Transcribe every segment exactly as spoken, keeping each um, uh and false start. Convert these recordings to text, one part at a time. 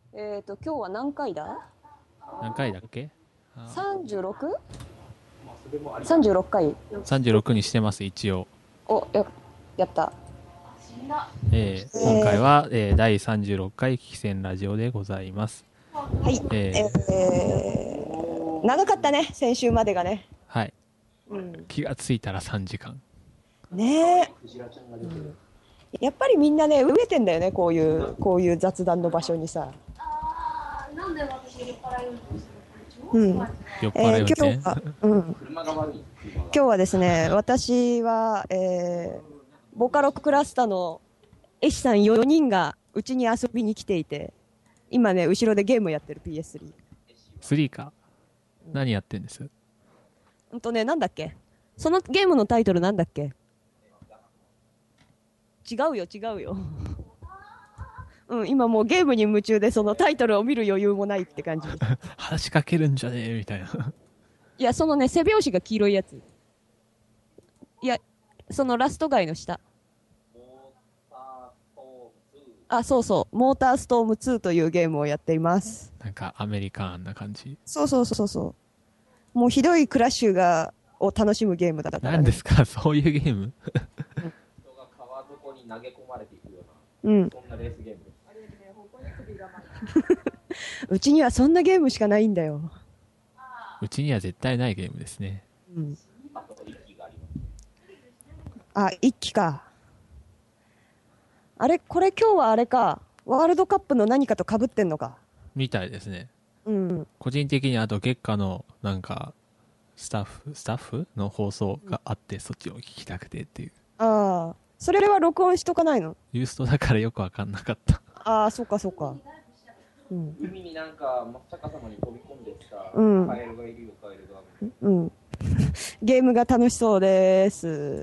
えっと、今日は何回だ何回だっけ？ さんじゅうろく？ さんじゅうろっかい。 さんじゅうろくにしてます、一応。 お、や、やった。 えー、今回は、えー、だいさんじゅうろっかい危機戦ラジオでございます。 はい。 えー、えー、長かったね、先週までがね。 はい。 うん、 気がついたらさんじかん。 ねえ、うん。やっぱりみんなね、飢えてんだよね、こういう、こういう雑談の場所にさ。あー、なんで私酔っ払い運転するの？うん。 酔っ払い運転、 えー、今日は、うん。今日はですね、私は、えー、ボカロクラスタの絵師さんよにんがうちに遊びに来ていて、今ね、後ろでゲームやってる ピーエススリー。 スリーか。何やってんです？ うんとね、なんだっけ？そのゲームのタイトルなんだっけ？違うよ、違うよ。うん、今もうゲームに夢中でそのタイトルを見る余裕もないって感じ。 話しかけるんじゃねえみたいな。 いや、そのね、背拍子が黄色いやつ。いや、そのラスト街の下。あ、そうそう。モーターストームツーというゲームをやっています。 なんかアメリカンな感じ。 そうそうそうそう。もうひどいクラッシュが、を楽しむゲームだったから、ね。 何ですかそういうゲーム人が川底に投げ込まれていくような、うん、 そんなレースゲームです。 うちにはそんなゲームしかないんだよ。 うちには絶対ないゲームですね。 うん。あと一機があります。あ、一機か。あれ、これ今日はあれか。ワールドカップの何かと被ってんのか。 みたいですね。 うん。 個人的にあと月下のなんかスタッフスタッフの放送があって、うん、そっちを聞きたくてっていう。 ああ、それは録音しとかないの？ ユーストだからよくわかんなかった。 ああ、そうかそうか。 うん、海になんか真っ逆さまに飛び込んできたカエルがいるよ、カエルが。 うん。ゲームが楽しそうです。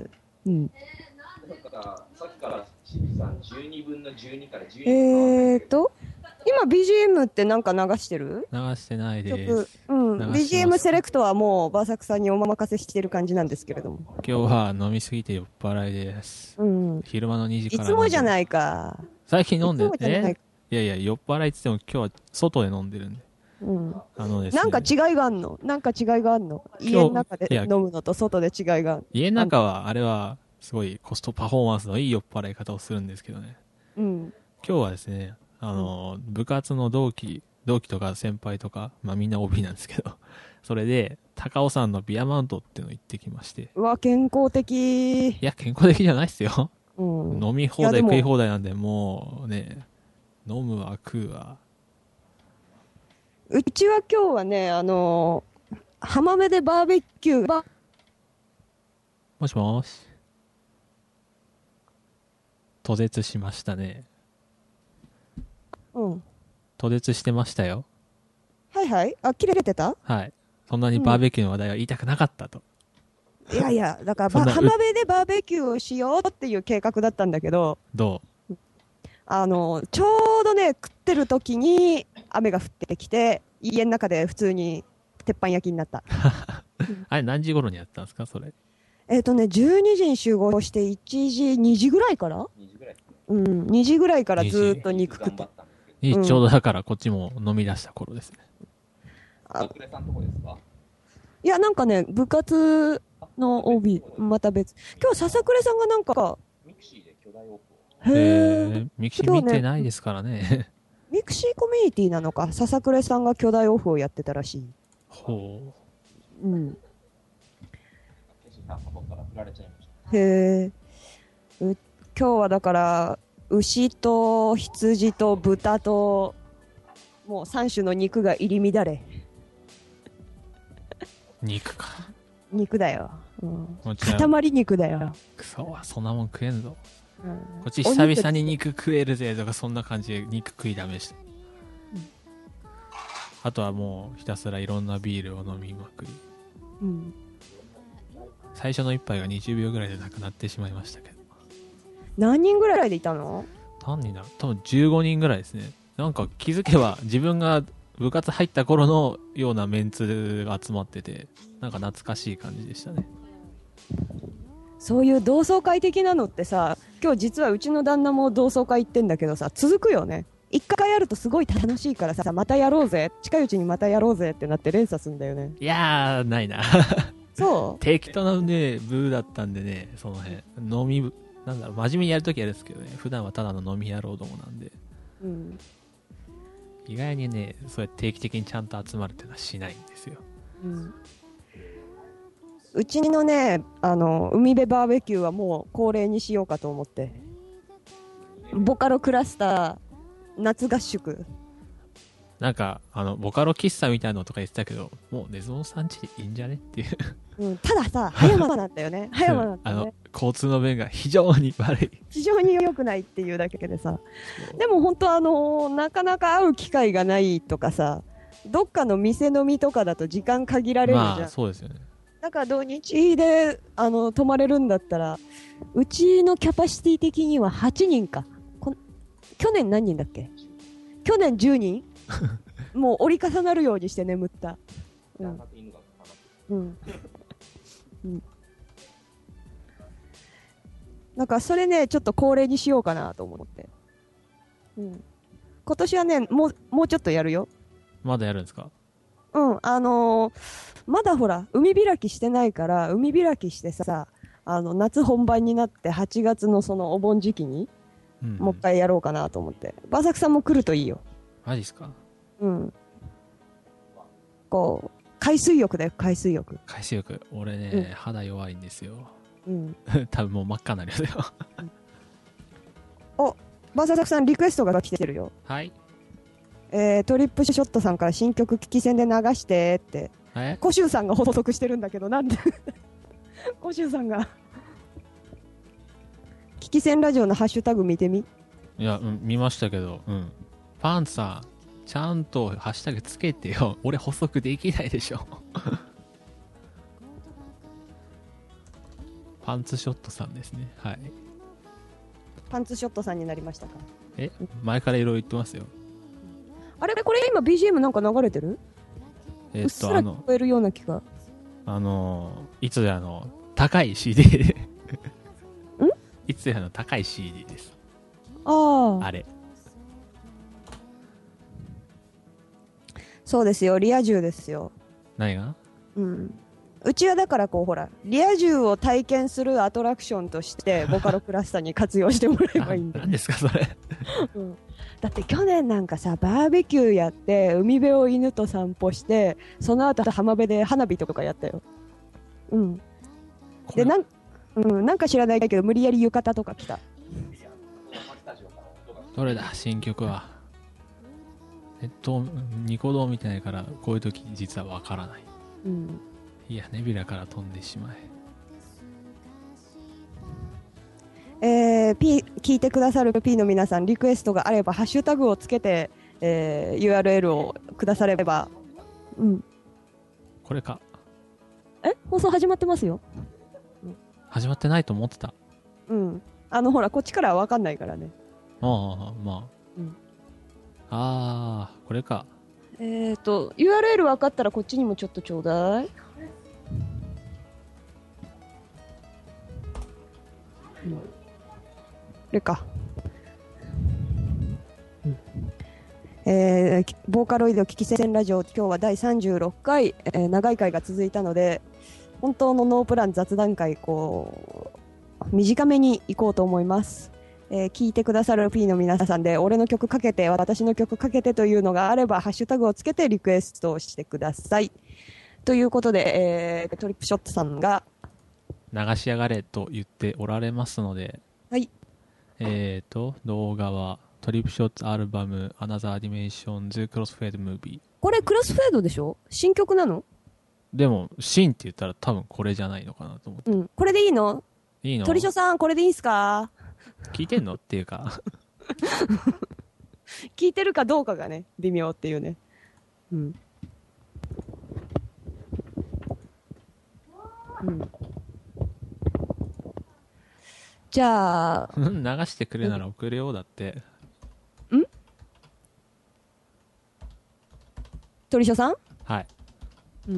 うん。 なんかさっきからしびさんじゅうにぶんのじゅうにからじゅうにえーと今 ビージーエム ってなんか流してる？ 流してないです。 うん。ビージーエム セレクトはもうバーサクさんにお任せしてる感じなんですけれども。 今日は飲みすぎて酔っ払いです。うん。昼間のにじから。 いつもじゃないか。 最近飲んでるね。いやいや、酔っ払いって言っても今日は外で飲んでるんで。 うん。 あのですね。 なんか違いがあんの？なんか違いがあんの？家の中で飲むのと外で違いがある。 家の中はあれはすごいコストパフォーマンスのいい酔っ払い方をするんですけどね。うん。今日はですね、あの、うん、部活の同期、同期とか先輩とか、まあみんな オービー なんですけど、それで、高尾山のビアマウントっていうの行ってきまして。 うわ、健康的。 いや、健康的じゃないっすよ。うん、飲み放題食い放題なんで、もうね、飲むわ食うわ。 うちは今日はね、あのー、浜辺でバーベキューばもしもし。途絶しましたね。うん。途絶してましたよ。 はいはい。あ、切れてた？ はい。そんなにバーベキューの話題は言いたくなかったと。 うん、いやいや、だから浜辺でバーベキューをしようっていう計画だったんだけど。 どう？ あの、ちょうどね、食ってる時に雨が降ってきて、家の中で普通に鉄板焼きになった。 あれ何時頃にやったんですか、それ。 えっとね、じゅうにじに集合していちじ、にじぐらいから ?にじぐらい。うん、にじぐらいからずーっと肉食って。 にじちょうどだからこっちも飲み出した頃ですね。 あ、さくれさんとこですか？ いや、なんかね、部活の オービー、また別。今日、笹倉さんがなんか、 ミクシーで巨大オープン。 へー、ミクシー見てないですからね。 ミクシーコミュニティなのか、笹倉さんが巨大オフをやってたらしい。ほう。うん。へえ。今日はだから、牛と羊と豚と、もうさん種の肉が入り乱れ。 肉か。 肉だよ。うん、塊肉だよ。 くそはそんなもん食えんぞ。うん、こっち久々に肉食えるぜとかそんな感じで肉食いだめして、うん、あとはもうひたすらいろんなビールを飲みまくり、うん、最初の一杯がにじゅうびょうぐらいでなくなってしまいましたけど。 何人ぐらいでいたの？ 何人だ？多分じゅうごにんぐらいですね。なんか気づけば自分が部活入った頃のようなメンツが集まってて、なんか懐かしい感じでしたね。 そういう同窓会的なのってさ、今日実はうちの旦那も同窓会行ってんだけどさ、続くよね。 一回やるとすごい楽しいからさ、またやろうぜ、近いうちにまたやろうぜってなって連鎖するんだよね。 いやー、ないな。 そう適当なね、部だったんでね、その辺。飲み部、なんだろう、真面目にやるときやるんですけどね、普段はただの飲み野郎どもなんで。 うん。 意外にね、そうやって定期的にちゃんと集まるっていうのはしないんですよ。 うん。うちのね、あの、海辺バーベキューはもう恒例にしようかと思って。ボカロクラスター、夏合宿。 なんか、あの、ボカロ喫茶みたいなのとか言ってたけど、もうネズモさんちでいいんじゃねっていう。 うん、たださ、葉山なんだよね。葉山なんだよね。 あの、交通の便が非常に悪い。 非常に良くないっていうだけでさ。でも本当あのー、なかなか会う機会がないとかさ、どっかの店飲みとかだと時間限られるじゃん。 まあ、そうですよね。 だから土日で、あの、泊まれるんだったら、うちのキャパシティ的にははちにんか。こ去年何人だっけ？去年じゅうにんもう折り重なるようにして眠った。うん。うん。うん。なんかそれね、ちょっと恒例にしようかなと思って。うん。今年はね、もう、もうちょっとやるよ。 まだやるんですか？ うん、あのー、まだほら、海開きしてないから、海開きしてさ、あの、夏本番になってはちがつのそのお盆時期に、うん、もう一回やろうかなと思って。バーサクさんも来るといいよ。 マジっすか？ うん。こう、海水浴だよ、海水浴。 海水浴。俺ね、うん、肌弱いんですよ。うん。多分もう真っ赤になるよ。 お、バーサクさんリクエストが来てるよ。 はい。 えー、トリップショットさんから新曲聞き戦で流してって。 え？ コシュウさんが補足してるんだけど、なんでコシュウさんが聞き戦ラジオのハッシュタグ見てみ。 いや、うん、見ましたけど、うん。パンツさん、ちゃんとハッシュタグつけてよ。俺補足できないでしょ。パンツショットさんですね。はい。 パンツショットさんになりましたか？ え、前からいろいろ言ってますよ。 あれこれ今 ビージーエム なんか流れてる？えー、っとうっすら聞こえるような気が。 あのいつであの高い シーディー でんいつであの高い シーディー です。 あああれ。 そうですよ、リア充ですよ。 何が？ うん。うちはだからこうほらリア充を体験するアトラクションとしてボカロクラスターに活用してもらえばいいんだ。 何ですかそれ、 うん、だって去年なんかさバーベキューやって海辺を犬と散歩してその後浜辺で花火とかやったよ。うんでなん、うん、なんか知らないけど無理やり浴衣とか着た。 どれだ新曲は。えっとニコ動見てないからこういう時実はわからない。うん、いやネビュラから飛んでしまえ。えー、P 聞いてくださる P の皆さんリクエストがあればハッシュタグをつけて、えー、ユーアールエル をくだされば、うん、 これか。 え放送始まってますよ。 始まってないと思ってた。 うんあのほらこっちからは分かんないからね。 ああまあ、うん、ああこれか。 えっと ユーアールエル 分かったらこっちにもちょっとちょうだい。うん、これか、うん、えー、ボーカロイド危機戦ラジオ今日はだいさんじゅうろっかい、えー、長い回が続いたので本当のノープラン雑談会こう短めに行こうと思います。えー、聞いてくださる P の皆さんで俺の曲かけて私の曲かけてというのがあればハッシュタグをつけてリクエストをしてくださいということで、えー、トリップショットさんが流しやがれと言っておられますので、 はい、 えーと動画はトリップショットアルバム Another Dimensions クロスフェードムービー。 これクロスフェードでしょ？新曲なの？ でもシンって言ったら多分これじゃないのかなと思って、うん、 これでいいの？ いいの？ トリショさんこれでいいんすか？ 聞いてんのっていうか聞いてるかどうかがね微妙っていうね。うん、うん、じゃあ流してくれなら送れようだって。 ん？トリショさん？ はい。 うん。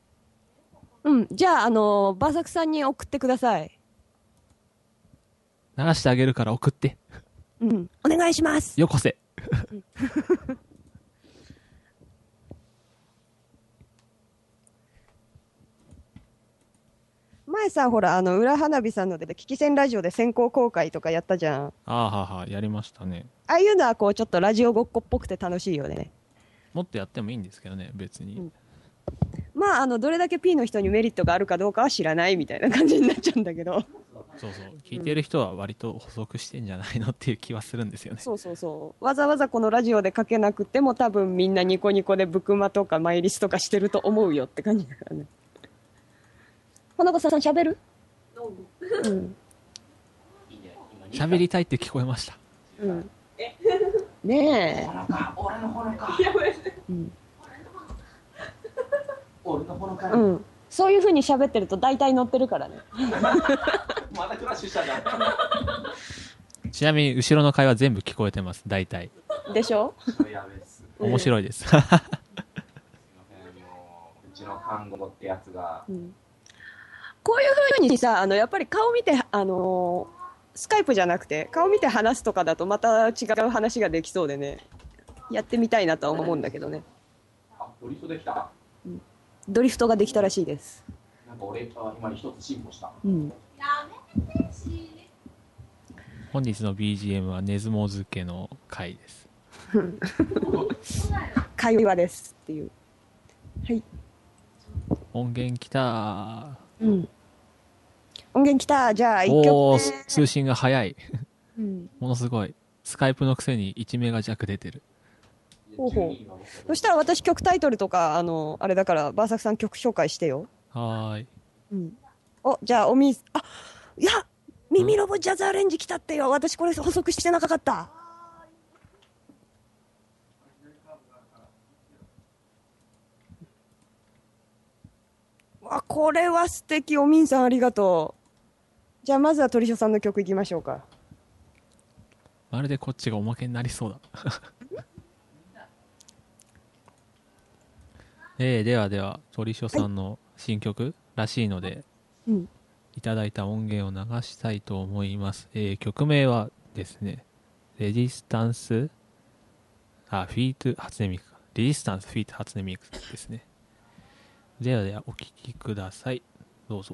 うん、じゃあ、あのー、バーサクさんに送ってください。 流してあげるから送って。 うん。お願いします。 よこせ。 前さ、ほら、あの、裏花火さんので、危機戦ラジオで先行公開とかやったじゃん。 ああ、はは、やりましたね。 ああいうのは、こう、ちょっとラジオごっこっぽくて楽しいよね。 もっとやってもいいんですけどね、別に。うん、 まあ、あの、どれだけ P の人にメリットがあるかどうかは知らないみたいな感じになっちゃうんだけど。 そうそう。聞いてる人は割と補足してんじゃないのっていう気はするんですよね。 そうそうそう。わざわざこのラジオでかけなくても、多分みんなニコニコでブクマとかマイリスとかしてると思うよって感じだからね。花子さん喋る？うん。 喋りたいって聞こえました。 うん。ねえ。 俺のほのか。 うん。 俺のほのか。 うん。そういう風に喋ってると大体乗ってるからね。 またクラッシュしたじゃん。 ちなみに後ろの会話全部聞こえてます。大体。 でしょ？ 面白いです。 すいません、もううちの看護ってやつが。うん、 こういう風にさ、あのやっぱり顔見て、あのー、スカイプじゃなくて顔見て話すとかだとまた違う話ができそうでね、やってみたいなとは思うんだけどね。 あ、ドリフトできた。 うん、ドリフトができたらしいです。 なんか俺は今一つ進歩した。 うん。 本日の ビージーエム はネズモ漬けの回です。 会話ですっていう。はい。 音源きたー。うん。音源きた。じゃあいっきょくめ。 おー、通信が早い。 うん、 ものすごい。スカイプのくせにいちメガ弱出てる。 ほうほう。そしたら私曲タイトルとか、あの、あれだから、バーサクさん曲紹介してよ。 はーい。 うん。お、じゃあおみ、あ、いや耳ロボジャズアレンジ来たってよ。私これ補足してなかった。わ、これは素敵。おみんさんありがとう。じゃあまずは鳥所さんの曲いきましょうか。 まるでこっちがおまけになりそうだ。えー、ではでは鳥所さんの新曲らしいので、はい、うん、いただいた音源を流したいと思います。えー、曲名はですね、レジスタンス、あ、フィート初音ミクか。レジスタンスフィート初音ミクですね。ではではお聴きください。どうぞ。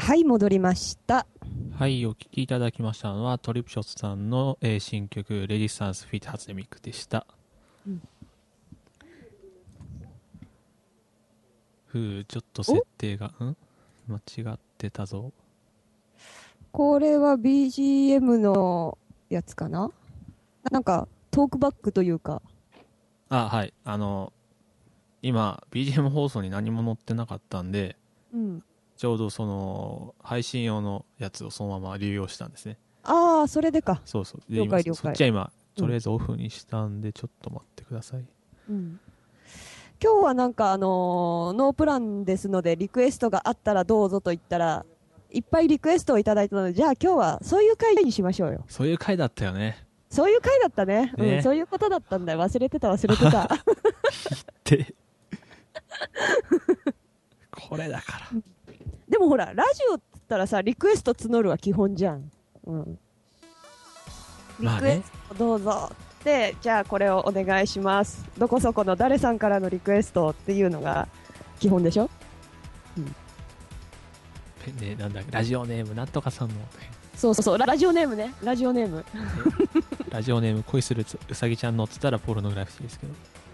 はい、戻りました。 はい、お聴きいただきましたのはトリプショットさんの、えー、新曲レジスタンスフィット初音ミクでした。うん、ふう、ちょっと設定がん間違ってたぞ。 これは ビージーエム のやつかな。なんかトークバックというか。 あ、はい、あの今 ビージーエム 放送に何も載ってなかったんで、うん、ちょうどその配信用のやつをそのまま流用したんですね。 ああ、それでか。 そうそう。 了解了解。 そっちは今とりあえずオフにしたんで、うん、ちょっと待ってください。うん、 今日はなんかあのー、ノープランですのでリクエストがあったらどうぞと言ったらいっぱいリクエストをいただいたので、じゃあ今日はそういう回にしましょうよ。 そういう回だったよね。 そういう回だったね。ね、うん、そういうことだったんだよ。忘れてた忘れてた。ってこれだから。 でもほらラジオって言ったらさリクエスト募るは基本じゃん。うん。リクエストどうぞって、じゃあこれをお願いします。どこそこの誰さんからのリクエストっていうのが基本でしょ。うん。 ね、なんだラジオネームなんとかさんの。 そうそうそう、ラジオネームね、ラジオネーム。 ラジオネーム恋するうさぎちゃんのっつったらポルノグラフィティですけど。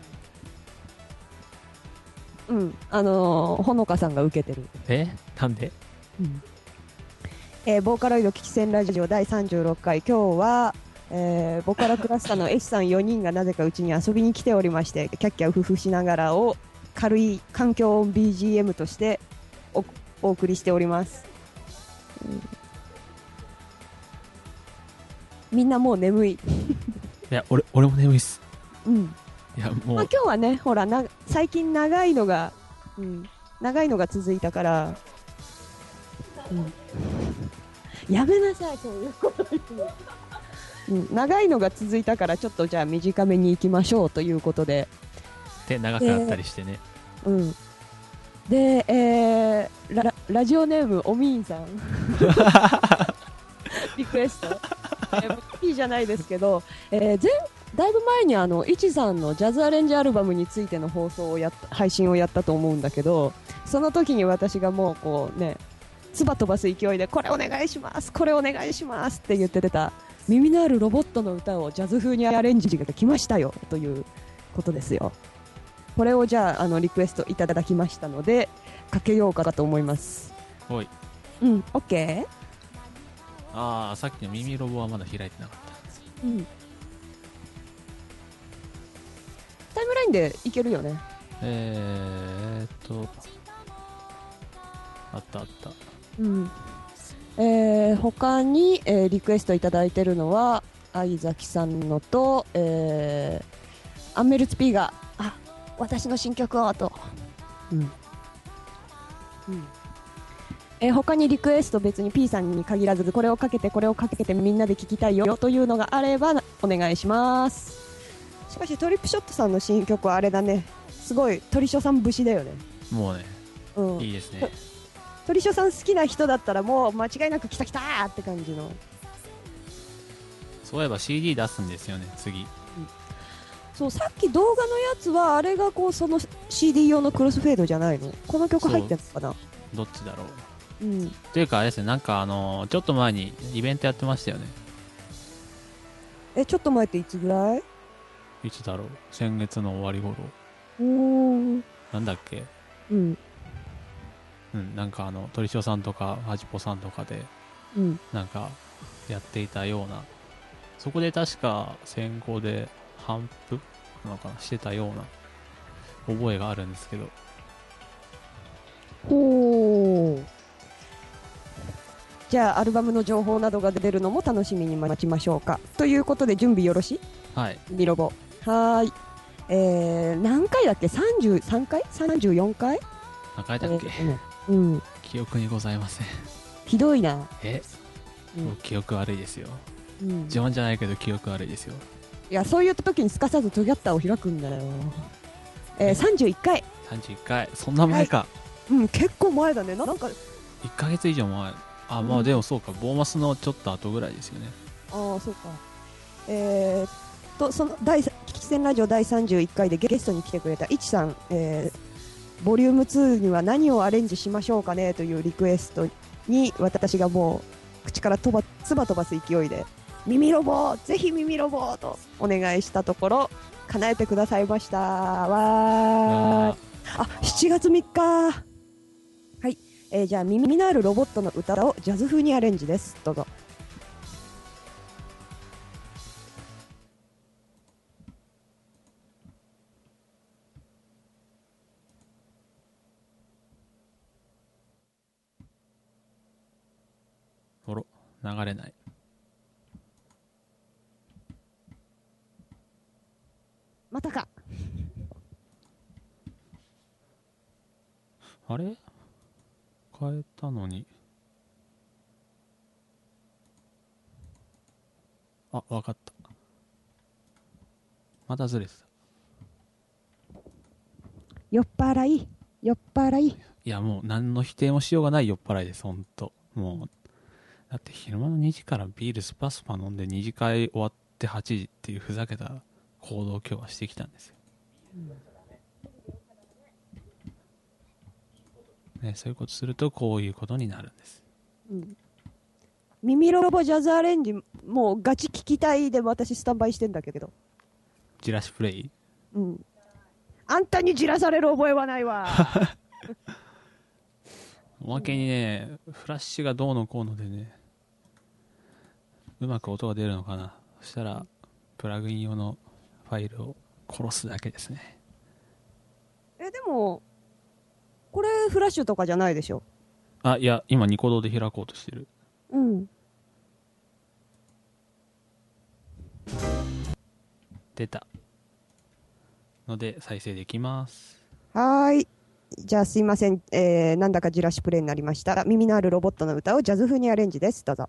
うん、あのー、ほのかさんが受けてる。 えなんで、うんえー、ボーカロイド危機戦ラジオだいさんじゅうろっかい、今日は、えー、ボカロクラスターの S さんよにんがなぜかうちに遊びに来ておりまして、キャッキャウフフしながらを軽い環境音 ビージーエム としておお送りしております、うん、みんなもう眠い。いや 俺, 俺も眠いっす。 うん、いやもう、まあ、今日はねほらな最近長いのが、うん、長いのが続いたから、うん、やめなさいそういうこと言って、うん、長いのが続いたからちょっとじゃあ短めにいきましょうということで、 で長くなったりしてね、 えー、うんで、えー、ラ, ラジオネームおみーんさんリクエスト、えー、いいじゃないですけど、えー、前だいぶ前にあのいちさんのジャズアレンジアルバムについての放送をやった配信をやったと思うんだけど、その時に私がもうこうね唾飛ばす勢いでこれお願いしますこれお願いしますって言って出た耳のあるロボットの歌をジャズ風にアレンジが来ましたよということですよ。これをじゃあ、あのリクエストいただきましたのでかけようかと思います。 はい、 うん、オッケー。 ああ、さっきの耳ロボはまだ開いてなかった。うん、 タイムラインでいけるよね。 えーっとあったあった。 うん、えー、他に、えー、リクエストいただいてるのは相崎さんのと、えー、アンメルツ P があ私の新曲をと、うんうんえー、他にリクエスト別に P さんに限らずこれをかけてこれをかけてみんなで聴きたいよというのがあればお願いします。しかしトリップショットさんの新曲はあれだね、すごい鳥所さん節だよね。 もうね、うん、いいですね。 鳥所さん好きな人だったらもう間違いなく来た来たーって感じの。 そういえば シーディー 出すんですよね次、うん、 そうさっき動画のやつはあれがこうその シーディー 用のクロスフェードじゃないの？この曲入ってるのかな？ どっちだろう、うん、というかあれですね、なんかあのー、ちょっと前にイベントやってましたよね。 えちょっと前っていつぐらい？ いつだろう、先月の終わり頃。 うーん、 なんだっけ、 うんうん、なんかあの鳥所さんとかはじぽさんとかで、うん、なんかやっていたような、そこで確か先行で反復なんかしてたような覚えがあるんですけど。 ほう、じゃあアルバムの情報などが出るのも楽しみに待ちましょうか。ということで準備よろしい？ はい、 ミロボはーい、えー、何回だっけ？さんじゅうさんかい ?さんじゅうよんかい？ 何回だっけ、えー、うん、記憶にございません。 ひどいな。 え、うん、記憶悪いですよ、うん、自慢じゃないけど記憶悪いですよ。 いやそういう時にすかさずトギャッターを開くんだよ。えー、さんじゅういっかいさんじゅういっかい、そんな前か、はい、 うん、結構前だね。なんかいっかげつ以上前。あ、まあでもそうか、ボーマスのちょっと後ぐらいですよね。 ああそうか。えー、っとその第危機戦ラジオだいさんじゅういっかいでゲストに来てくれたいちさん、えー、ボリュームツーには何をアレンジしましょうかねというリクエストに私がもう口から飛ばつば飛ばす勢いで耳ロボぜひ耳ロボとお願いしたところ叶えてくださいました。わーあしちがつみっかはい、えー、じゃあ耳のあるロボットの歌をジャズ風にアレンジです。どうぞ。 おろ流れない。 またか。 あれ変えたのに。あ、わかった。またずれてた。 酔っ払い酔っ払い。 いやもう何の否定もしようがない酔っ払いです。ほんともうだって昼間のにじからビールスパスパ飲んでに次会終わってはちじっていうふざけた行動を今日はしてきたんですよ、ね、そういうことするとこういうことになるんです、 うん、耳ロボジャズアレンジもうガチ聞きたいで私スタンバイしてんだけど。 じらしプレイ、 うん、あんたにじらされる覚えはないわおまけにね、フラッシュがどうのこうのでね、うまく音が出るのかな。そしたらプラグイン用のファイルを殺すだけですね。 えでもこれフラッシュとかじゃないでしょ。 あ、いや今ニコ動で開こうとしてる。 うん出たので再生できます。 はーい、じゃあすいません、えー、なんだかじらしプレイになりました。耳のあるロボットの歌をジャズ風にアレンジです。どうぞ。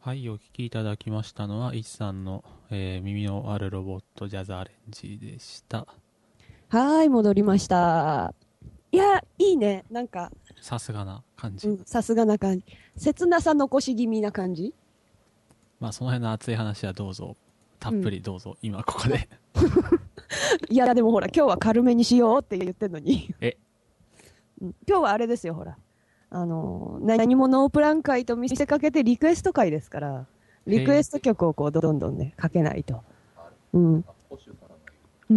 はい、お聞きいただきましたのは、いちさんの、えー、耳のあるロボットジャズアレンジでした。 はい、戻りました。いや、いいね。なんか。 さすがな感じ。 うん、さすがな感じ。切なさ残し気味な感じ。 まあ、その辺の熱い話はどうぞ、たっぷりどうぞ、うん、今ここで。 いや、でもほら、今日は軽めにしようって言ってんのに。 え、 うん、今日はあれですよ、ほら。あの、何もノープラン会と見せかけてリクエスト会ですから、リクエスト曲をこう、どんどんね、かけないと。うん。うん。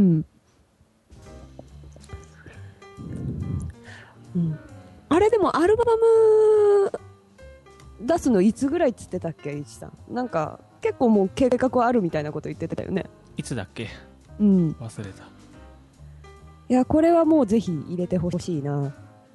うん。あれでもアルバム出すのいつぐらいっつってたっけ、いちさん。なんか、結構もう計画あるみたいなこと言ってたよね。 いつだっけ？ うん。 忘れた。 いや、これはもうぜひ入れてほしいな。うん。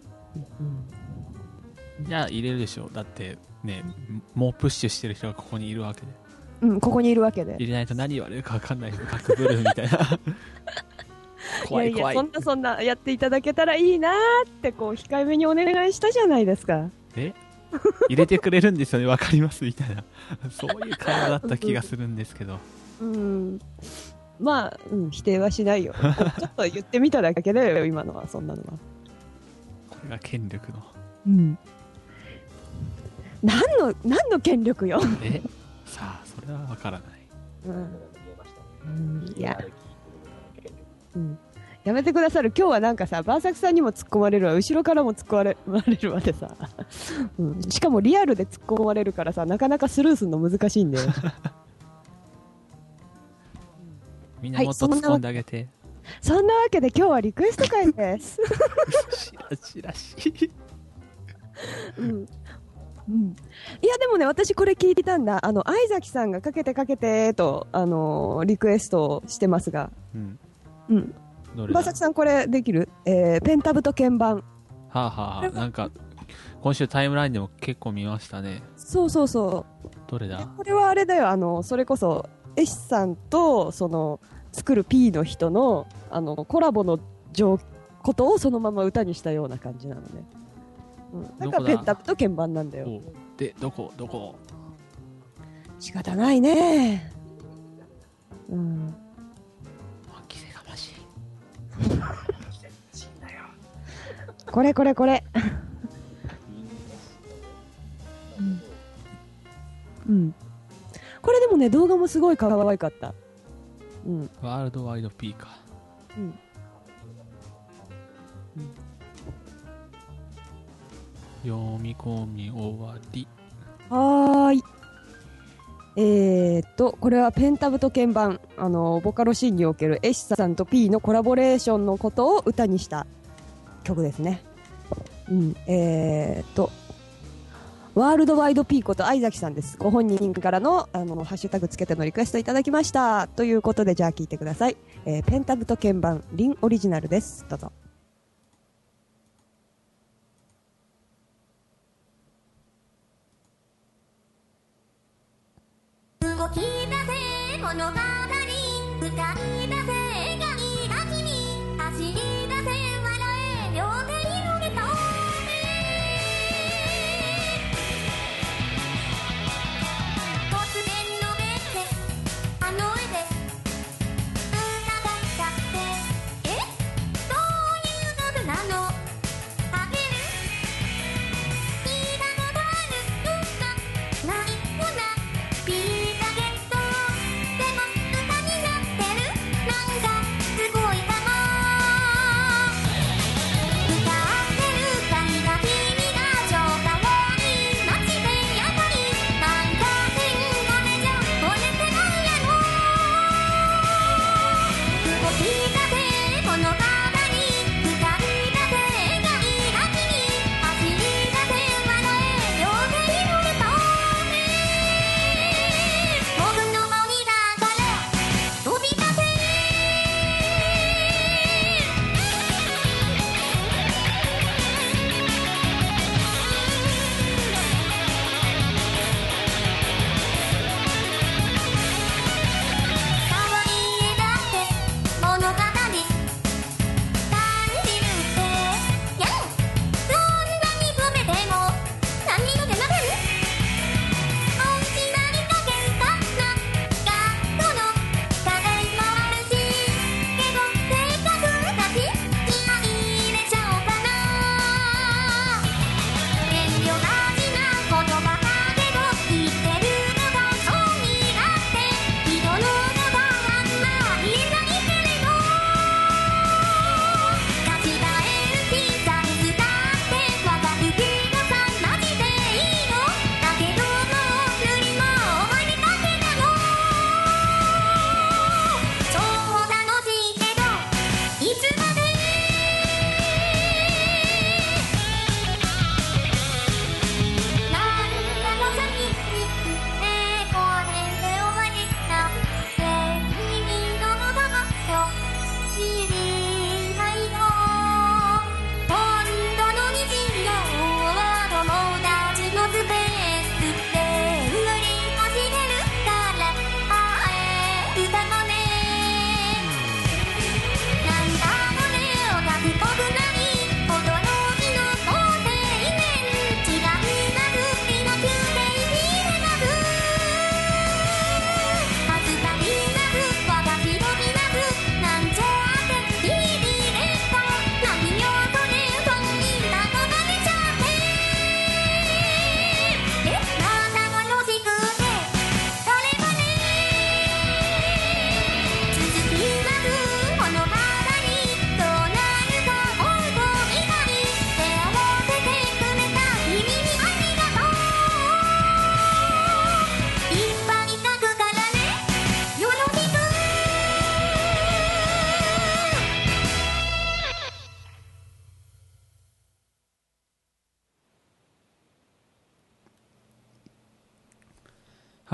いや、入れるでしょ。だってね、もうプッシュしてる人がここにいるわけで。 うん、ここにいるわけで。 入れないと何言われるか分かんないけど、カクブルーみたいな。怖い怖い。 いやいや、そんなそんなやっていただけたらいいなーってこう控えめにお願いしたじゃないですか。 え入れてくれるんですよね、分かりますみたいな。そういう会話だった気がするんですけど。 うん、うん、まあ、うん、否定はしないよ。ちょっと言ってみただけだよ、今のは、そんなのは。 これが権力の。 うん。何の、何の権力よ。 えさあ、それは分からない。うん。 うん、いや。うん。やめてくださる。今日はなんかさ、バーサクさんにも突っ込まれるわ、後ろからも突っ込まれまれるわでさ、うん、しかもリアルで突っ込まれるからさ、なかなかスルーするの難しいんだよ。 みんなもっと突っ込んであげて。 はい、そんな、そんなわけで今日はリクエスト会です。 しらしらしい。 うんうん、いやでもね、私これ聞いてたんだ。あの相崎さんがかけてかけてと、あのー、リクエストをしてますが、うんうん、馬崎さんこれできる？えー、ペンタブと鍵盤。はあはあ、なんか今週タイムラインでも結構見ましたね。 そうそうそう。 どれだ？ これはあれだよ、あのそれこそ絵師さんとその作る P の人のあのコラボのことをそのまま歌にしたような感じなのね。うん、だからペンタブと鍵盤なんだよ。 で、どこどこ？ 仕方ないね。うん。 気せがましい。 これこれこれ。うん。うん。これでもね、動画もすごい可愛かった。うん。 ワールドワイド P か。うん。うん読み込み終わり。 はーい。えーっと、これはペンタブと鍵盤、あの、ボカロシーンにおけるエシさんと P のコラボレーションのことを歌にした曲ですね。うん、えーっと、ワールドワイド P こと相崎さんです。ご本人からの、あの、ハッシュタグつけてのリクエストいただきました。ということで、じゃあ聞いてください。えー、ペンタブと鍵盤、リンオリジナルです。どうぞ。 動き出せ物語歌い出せ描いた君走り出せ笑え両手広げた突然のメッセあの絵で疑っちゃってえどういうのなのあげる聞いたことある歌ないもなピー物語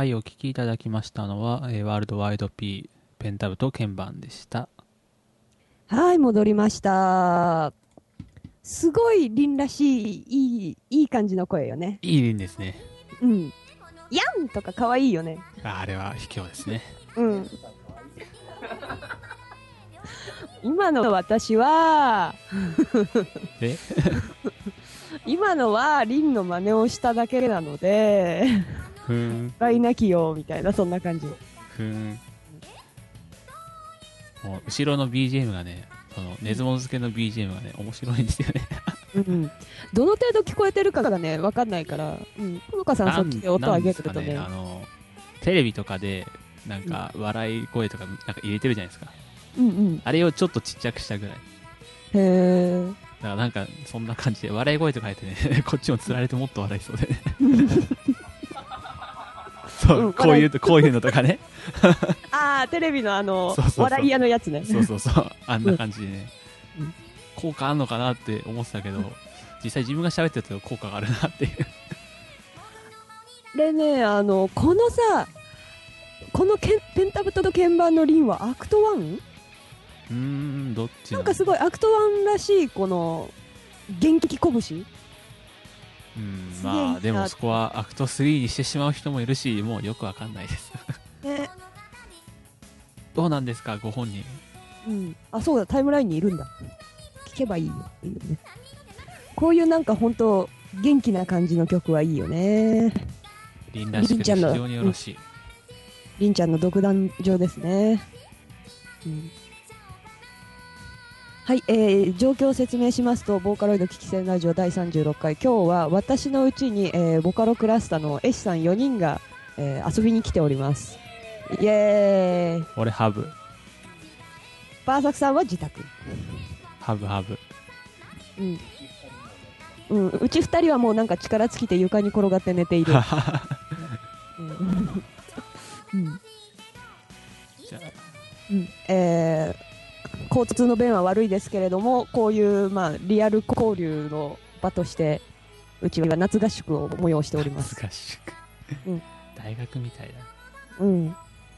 はい、お聴きいただきましたのは、えー、ワールドワイド P ペンタブと鍵盤でした。 はい、戻りました。すごい凛らしい、いい、いい感じの声よね。 いい凛ですね。 うん。やんとか可愛いよね。 あ、あれは卑怯ですね。 うん。今の私はえ今のは凛の真似をしただけなのでふーん倍なきよみたいな、そんな感じ。 ふーんもう後ろの ビージーエム がね、そのネズモ付けの ビージーエム がね面白いんですよねうん、どの程度聞こえてるかがね分かんないから、うん、ほのかさんそっちで音上げてるとね、 あのテレビとかでなんか笑い声とかなんか入れてるじゃないですか、 うんうん、 あれをちょっとちっちゃくしたぐらい。 へー、 だからなんかそんな感じで笑い声とか入ってねこっちもつられてもっと笑いそうでねそう、うん、こういうこういうのとかねああテレビのあのそうそうそう笑い屋のやつね。 そうそうそうあんな感じでね、 うん、 効果あんのかなって思ってたけど、うん、実際自分が喋ってると効果があるなっていうでね、あのこのさこのケンペンタブと鍵盤のリンはアクトワン？ うーん、どっちなんかすごいアクトワンらしいこの元気拳。 うん、まあでもそこはアクトスリーにしてしまう人もいるし、もうよくわかんないですね、 どうなんですかご本人。 うん、あ、そうだ、タイムラインにいるんだ。聞けばいいよ、いいよね。こういうなんか本当元気な感じの曲はいいよね。 リンらしくて非常によろしい。 りんちゃんの独壇場ですね。うん、はい、えー、状況を説明しますと、ボーカロイド危機戦ラジオだいさんじゅうろっかい、今日は私のうちに、えー、ボカロクラスタの絵師さんよにんが、えー、遊びに来ております。イエーイ。 俺ハブ。 バーサクさんは自宅。 ハブハブ。うん。 うん、うちふたりはもうなんか力尽きて床に転がって寝ている。うん、 じゃあ、 うん、えー、交通の便は悪いですけれども、こういう、まあ、リアル交流の場としてうちは夏合宿を催しております。 夏合宿、うん、大学みたいだ。 うん、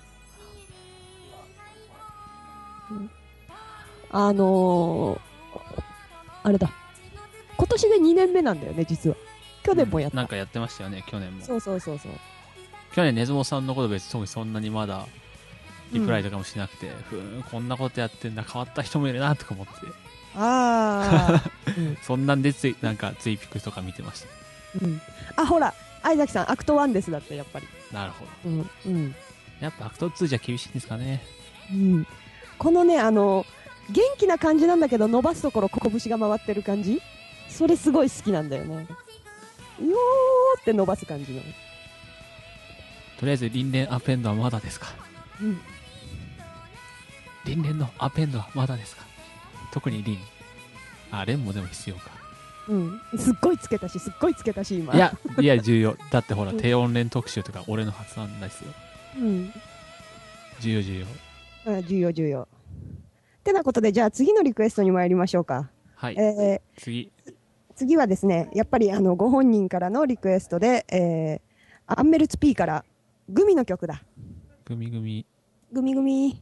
うん、あのー、あれだ、今年でにねんめなんだよね実は。去年もやった、 うん、なんかやってましたよね去年も。 そうそうそうそう。 去年ねずもさんのこと別にそんなにまだリプライとかもしなくて、うん、ふーんこんなことやってんだ変わった人もいるなとか思って、 ああ、うん、 そんなんでついなんかツイピクとか見てました、 うん、あ、ほら相崎さんアクトワンですだってやっぱり。 なるほど、 うんうん、 やっぱアクトツーじゃ厳しいんですかね、 うん、このねあの元気な感じなんだけど伸ばすところ拳が回ってる感じ、それすごい好きなんだよね。よーって伸ばす感じの。 とりあえず輪廻アペンドはまだですか。うん、輪廻のアペンドはまだですか。特に輪あ連もでも必要か。 うん、すっごいつけたしすっごいつけたし今。 いやいや重要だってほら、うん、低音連特集とか俺の発案ですよ。うん、重要重要。 あ、重要重要。ってなことでじゃあ次のリクエストに参りましょうか。 はい、 えー、 次次はですねやっぱりあのご本人からのリクエストで、えー、アンメルツ P からグミの曲だ。 グミグミグミグミ。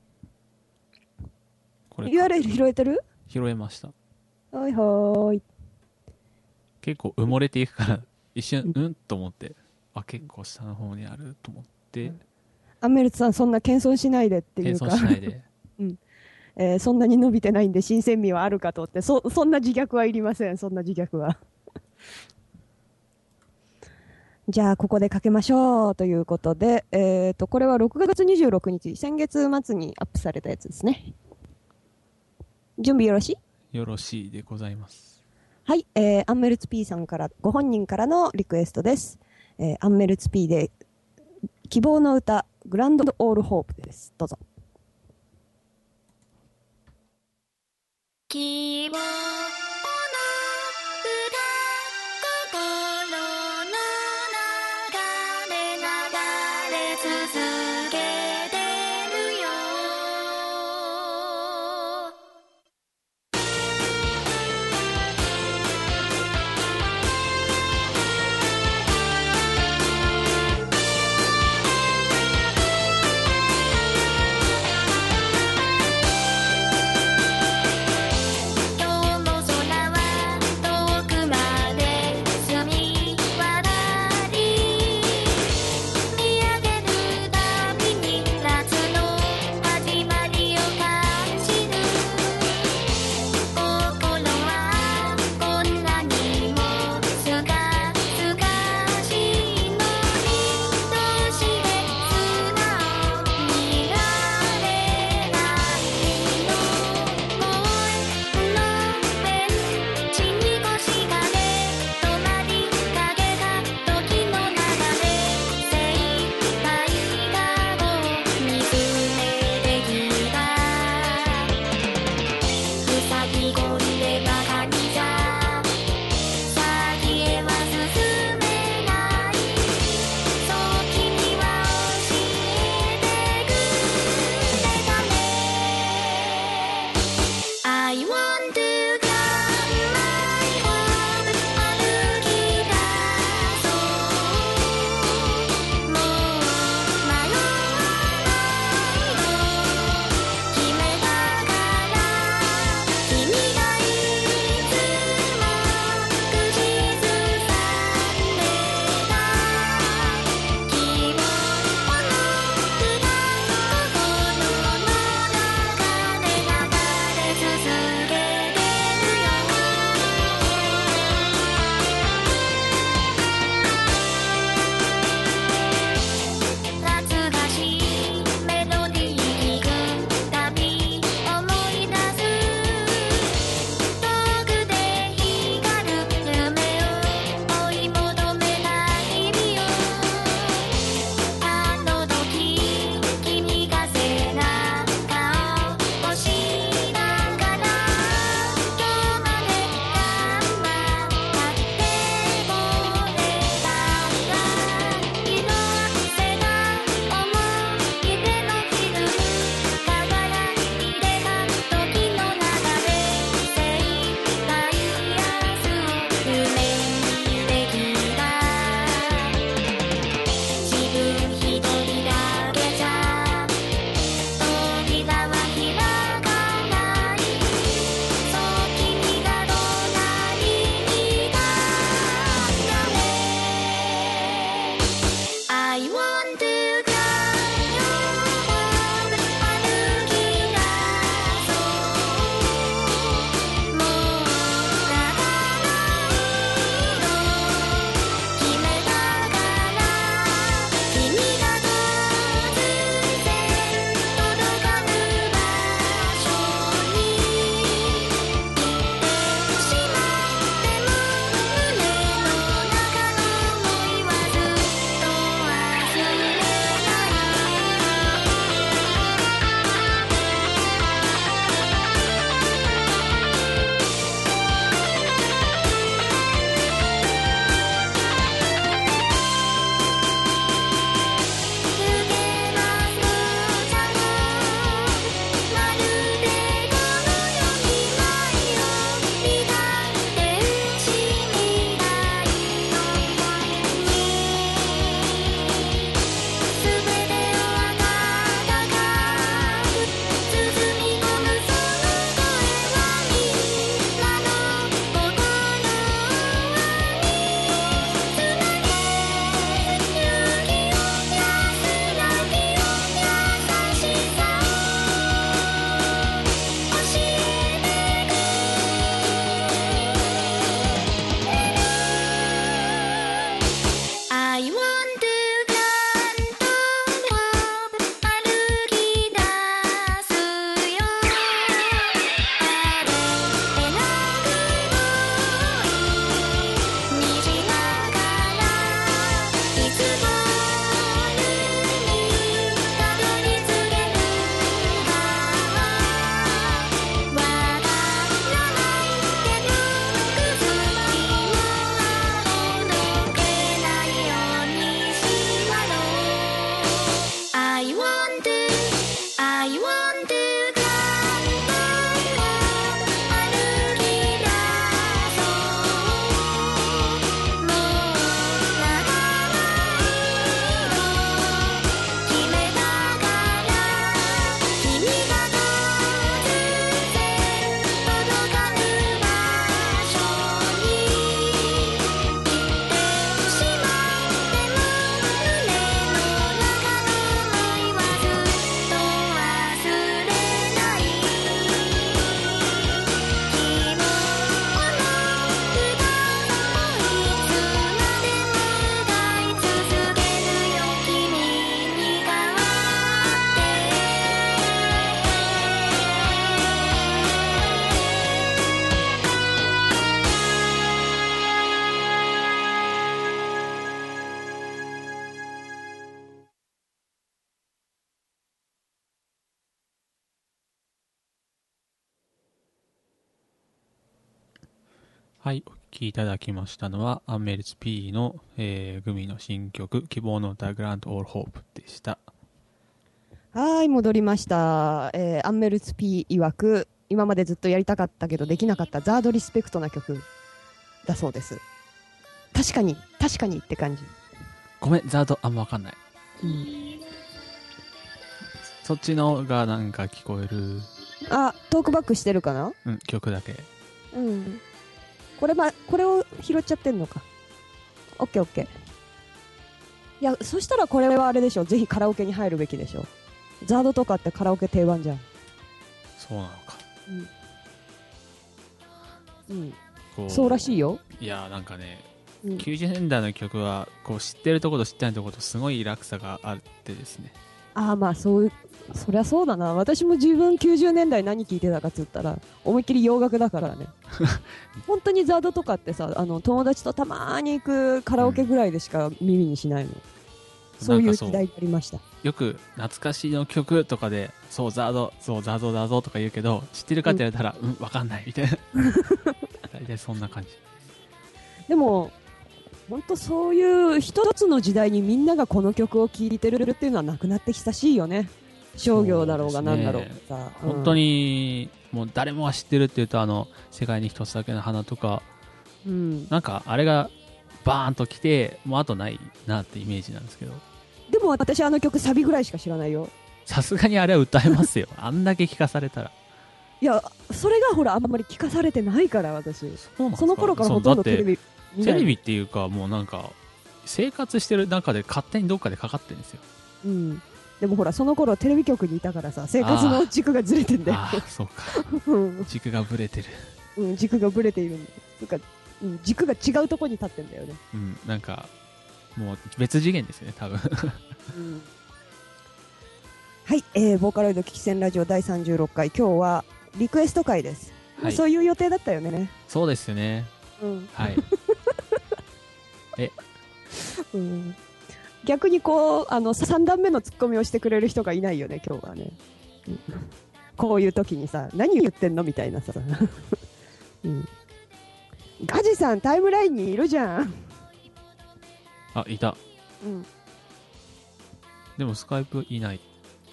これユーアールエル 拾えてる？ 拾えました。 はいはい。 結構埋もれていくから一瞬うんと思って、あ結構下の方にあると思って、うん、 アンメルツさんそんな謙遜しないでっていうか謙遜しないで、 うんえー、そんなに伸びてないんで新鮮味はあるかとって、 そ, そんな自虐はいりません。そんな自虐はじゃあここでかけましょうということで、えー、とこれはろくがつにじゅうろくにち先月末にアップされたやつですね。準備よろしい？よろしいでございます。 はい、えー、アンメルツ P さんからご本人からのリクエストです。えー、アンメルツ P で希望の歌グランドオールホープです。どうぞ。 希望 「 はい、お聴きいただきましたのはアンメルツ P の、えー、グミの新曲希望の歌グラントオールホープでした。 はい、戻りました。えー、アンメルツ P 曰く今までずっとやりたかったけどできなかったザードリスペクトな曲だそうです。確かに確かにって感じ。 ごめん、ザードあんま分かんない、 うん、 そっちのがなんか聞こえる。 あ、トークバックしてるかな。 うん、曲だけ。 うん、これ、ま、これを拾っちゃってんのか。オッケーオッケー。いや、そしたらこれはあれでしょ、ぜひカラオケに入るべきでしょ。ザードとかってカラオケ定番じゃん。 そうなのか。 うん、うん、そうらしいよ。 いやなんかね、 うん、 きゅうじゅうねんだいの曲はこう知ってるところと知ってないところとすごい落差があってですね。 ああ、まあそういう、そりゃそうだな。私も自分きゅうじゅうねんだい何聴いてたかっつったら思いっきり洋楽だからね。本当にザードとかってさ、あの友達とたまーに行くカラオケぐらいでしか耳にしないの、うん、そういう時代がありました。 よく懐かしの曲とかでそうザードそうザードだぞとか言うけど、知ってるかって言われたらうん、うん、分かんないみたいな大体そんな感じ。でも本当そういう一つの時代にみんながこの曲を聴いてるっていうのはなくなって久しいよね。商業だろうがなんだろうがさ、 うん、本当にもう誰もが知ってるっていうとあの世界に一つだけの花とか、うん、なんかあれがバーンと来てもうあとないなってイメージなんですけど。 でも私あの曲サビぐらいしか知らないよ。 さすがにあれは歌えますよあんだけ聞かされたら。 いやそれがほらあんまり聞かされてないから私。そうなんですか。その頃からほとんどテレビテレビっていうかもうなんか生活してる中で勝手にどっかでかかってるんですよ。 うん。でもほらその頃テレビ局にいたからさ、生活の軸がずれてんだよ。 ああそうか軸がぶれてる。 うん、軸がぶれているんだ。とか、うん、軸が違うところに立ってんだよね。 うん、なんかもう別次元ですよね多分、うん、 はい、えー、ボーカロイド危機戦ラジオだいさんじゅうろっかい、今日はリクエスト会です、はい、そういう予定だったよね。 そうですよね、うん、はいえ、 うん、逆にこうあのさんだんめのツッコミをしてくれる人がいないよね今日はね、うん、こういう時にさ何言ってんのみたいなさ、うん、ガジさんタイムラインにいるじゃん。 あ、いた、うん、でもスカイプいない、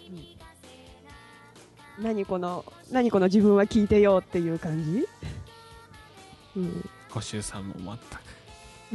うん、何この何この自分は聞いてよっていう感じ、 うん、コシュウさんも全く、 うん、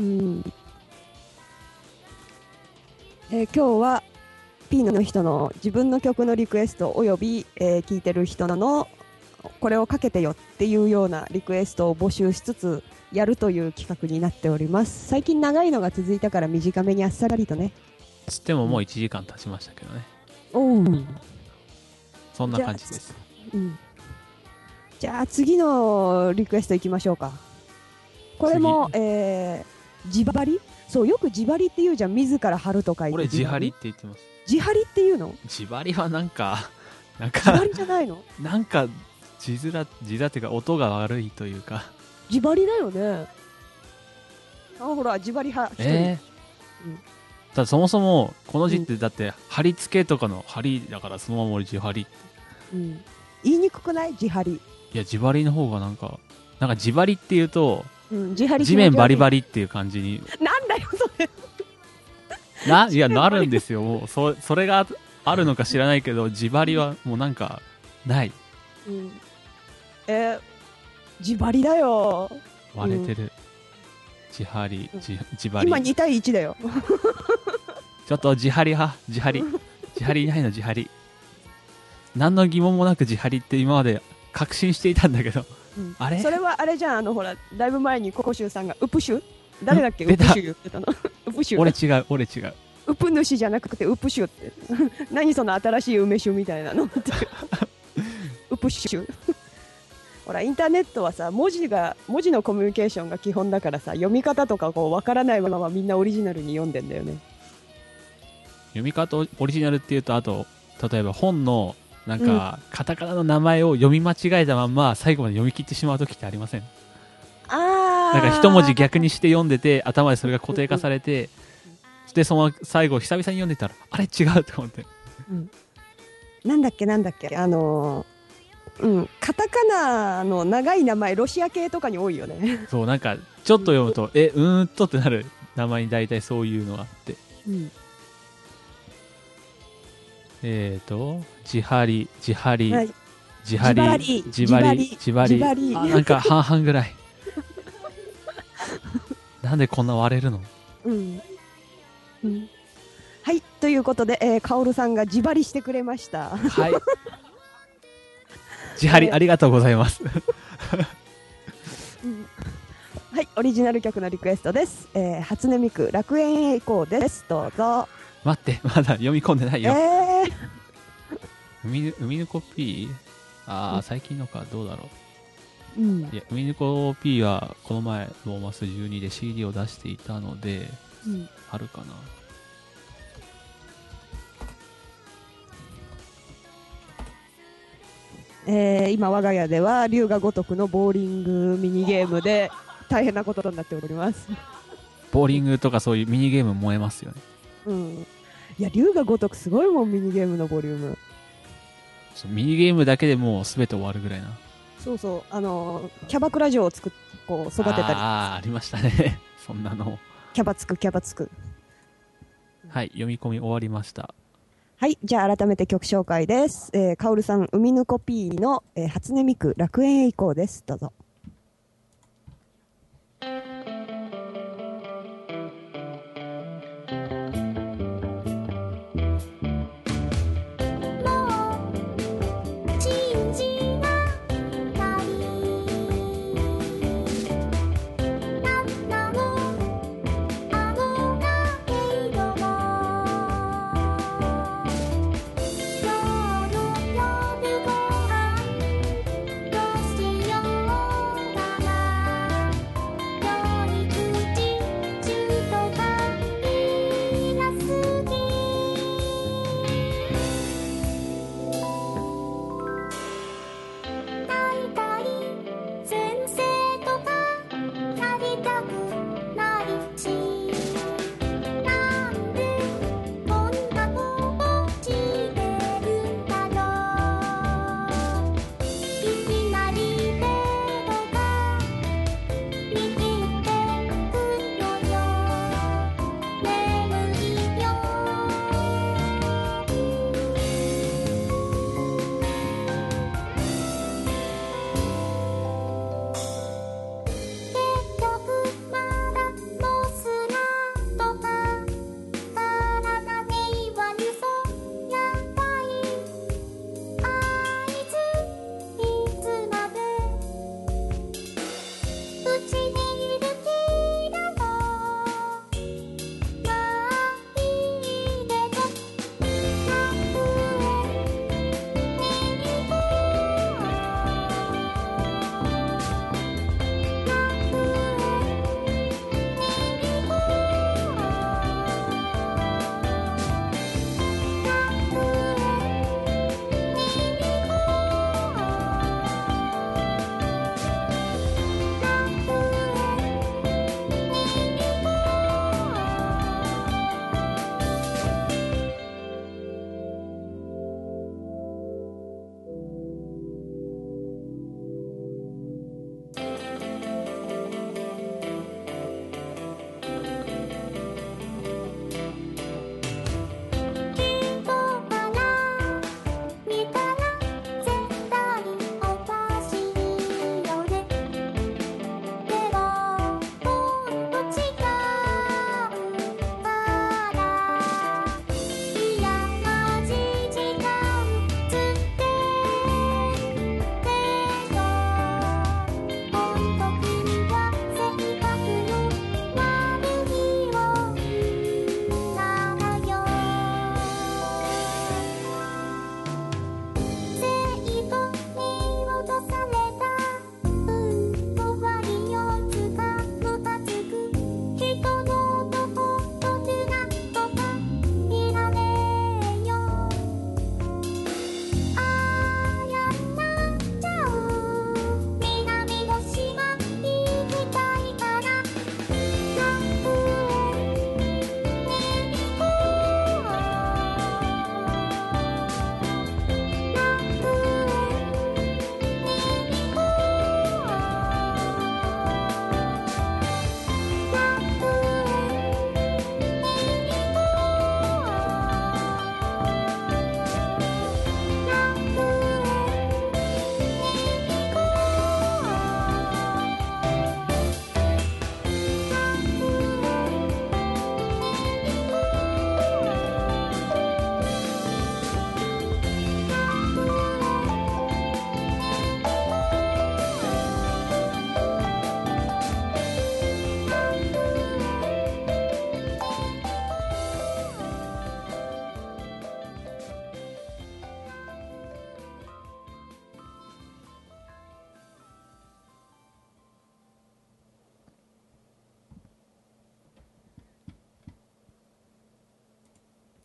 えー、今日は P の人の自分の曲のリクエストおよび、えー、聞いてる人のこれをかけてよっていうようなリクエストを募集しつつやるという企画になっております。最近長いのが続いたから短めにあっさりとね。 つってももういちじかん経ちましたけどね。 おお、 そんな感じです。 じゃあ、うん、じゃあ次のリクエストいきましょうか。これも、えー、自張り、そうよく自張りって言うじゃん、自ら張ると書いて。 俺自張りって言ってます。 自張りっていうの？ 自張りはなんかなんか自張りじゃないの？ なんか字面字面っていうか音が悪いというか。 自張りだよね。あ、ほら自張り派一人、えーうん、ただそもそもこの字ってだって貼り付けとかの貼りだからそのまま俺自張りって、 うん、言いにくくない？自張り。 いや自張りの方がなんかなんか自張りっていうと、 うん、自張り地面バリバリっていう感じになんだよそれないやなるんですよ。もう そ, それがあるのか知らないけど自張りはもうなんかない、 うん、えー自張りだよ。 割れてる、うん、自張り、自張り。 今にたいいちだよちょっと自張り派、自張り自張りいないの自張り。何の疑問もなく自張りって今まで確信していたんだけど、うん、あれそれはあれじゃん、あのほらだいぶ前にココシュウさんがウプシュ誰だっけウプシュ言ってたのウプシュ俺違う俺違うウプ主じゃなくてウプシュって何その新しい梅酒みたいなのウプシュほらインターネットはさ文字が文字のコミュニケーションが基本だからさ、読み方とかこう分からないままみんなオリジナルに読んでんだよね。 読み方オリジナルっていうと、あと例えば本のなんか、うん、カタカナの名前を読み間違えたまんま最後まで読み切ってしまう時ってありません？ あー、 なんか一文字逆にして読んでて頭でそれが固定化されて、うん、でその最後久々に読んでたらあれ違うと思って、うん、 なんだっけなんだっけあのーうん、カタカナの長い名前ロシア系とかに多いよね。 そう、なんかちょっと読むとえうーんとってなる名前に大体そういうのがあって、うん、えーとジハリジハリ、はい、ジハリジバリジバリなんか半々ぐらい。なんでこんな割れるの？うん、 うん、はい、ということで、えー、カオルさんが自張りしてくれました。はい。 自張り、えー、ありがとうございます。 うん、はい、オリジナル曲のリクエストです。えー、初音ミク楽園へ行こうです。どうぞ。 待って、まだ読み込んでないよ。えー、海海ぬこ P？ ああ、最近のか、どうだろう。うん、いや、海ぬこ P はこの前ローマスじゅうにで シーディー を出していたので、うん、あるかな。 えー、今我が家では龍が如くのボーリングミニゲームで大変なことになっております。 ボーリングとかそういうミニゲーム燃えますよね。 うん。いや、龍が如くすごいもん、ミニゲームのボリューム。 そう、ミニゲームだけでもう全て終わるぐらいな。 そうそう、あのキャバクラ嬢を作っこう育てたり。 ああ、ありましたね。そんなの。 キャバつくキャバつく。 はい、読み込み終わりました。 はい、じゃあ改めて曲紹介です。えー、カオルさん、海ぬこ P の、えー、初音ミク楽園へ行こうです。どうぞ。 今日の夜ご飯どうしよう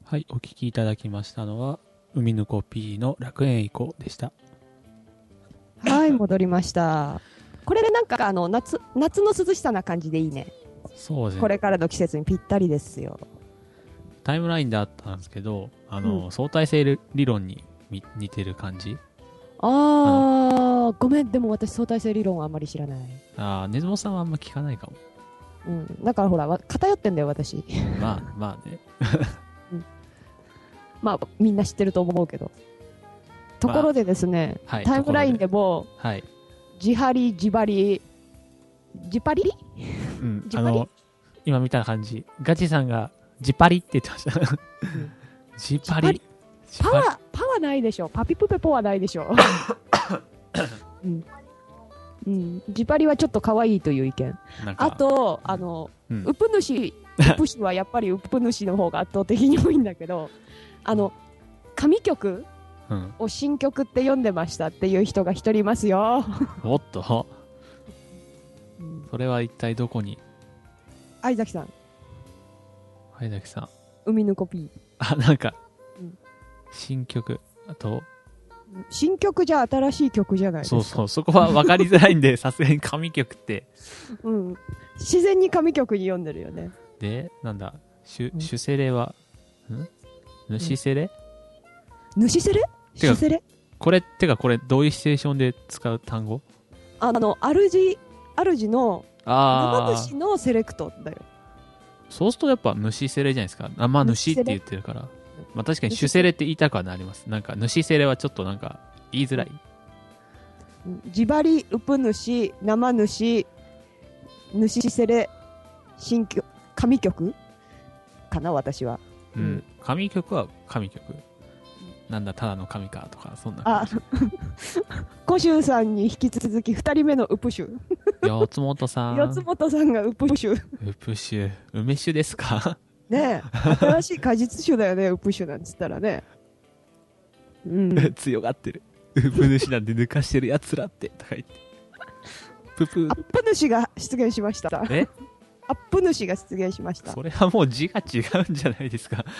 はい、お聞きいただきましたのは、海の子 P の楽園以降でした。 はい、戻りました。これでなんかあの夏、夏の涼しさな感じでいいね。 そうですね。 これからの季節にぴったりですよ。 タイムラインであったんですけど、あの、うん、相対性理論に似てる感じ。 あー、ごめん、でも私相対性理論はあんまり知らない。 あー、ねずもさんはあんま聞かないかも。 うん、だからほら、偏ってんだよ、私。 まあ、まあね。 うん、まあ、みんな知ってると思うけど。ところでですね、まあはい、タイムラインでも、 はい、 自張り、自張り、自パリうん、あの、今見た感じ、ガチさんが、ジパリって言ってました。うん、ジパリ。 パワー、パワーないでしょ。パピプペポはないでしょ。うんうん、ジパリはちょっと可愛いという意見。あと、あの、うん、ウプ主、ウプ主はやっぱりウプ主の方が圧倒的に多いんだけど、あの、神曲を新曲って読んでましたっていう人が一人いますよ。 おっと、うん、それは一体どこに？ 相崎さん。 相崎さん。 海のコピー。 あ、なんか、うん、新曲、あと、 新曲じゃ新しい曲じゃないですか。 そうそう、そこは分かりづらいんで、さすがに神曲って。 うん。自然に神曲に読んでるよね。 で、なんだ、シュ、シュセレは、ん主セレ、 うん、主セレシュセレこれ、てかこれ、どういうシチュエーションで使う単語？ あの、主、主の、生主のセレクトだよ。 そうするとやっぱ主セレじゃないですか。あ、まあ主って言ってるから。まあ確かに主セレって言いたくはなります。なんか主セレはちょっとなんか言いづらい。 ジバリ、ウプ主、生主、主セレ、新曲、神曲かな、私は。 うん。うん、神曲は神曲。なんだ、ただの神かとか、そんな感じ。 あ、古州さんに引き続き二人目のウプシュ。 四つ元さん。 四つ元さんがウプシュ。 ウプシュ。梅酒ですか？ ねえ。新しい果実酒だよね、ウプシュなんつったらね。 うん。強がってる。ウプ主なんで抜かしてる奴らって、とか言って。ププ。 アップ主が出現しました。 え？ アップ主が出現しました。 それはもう字が違うんじゃないですか。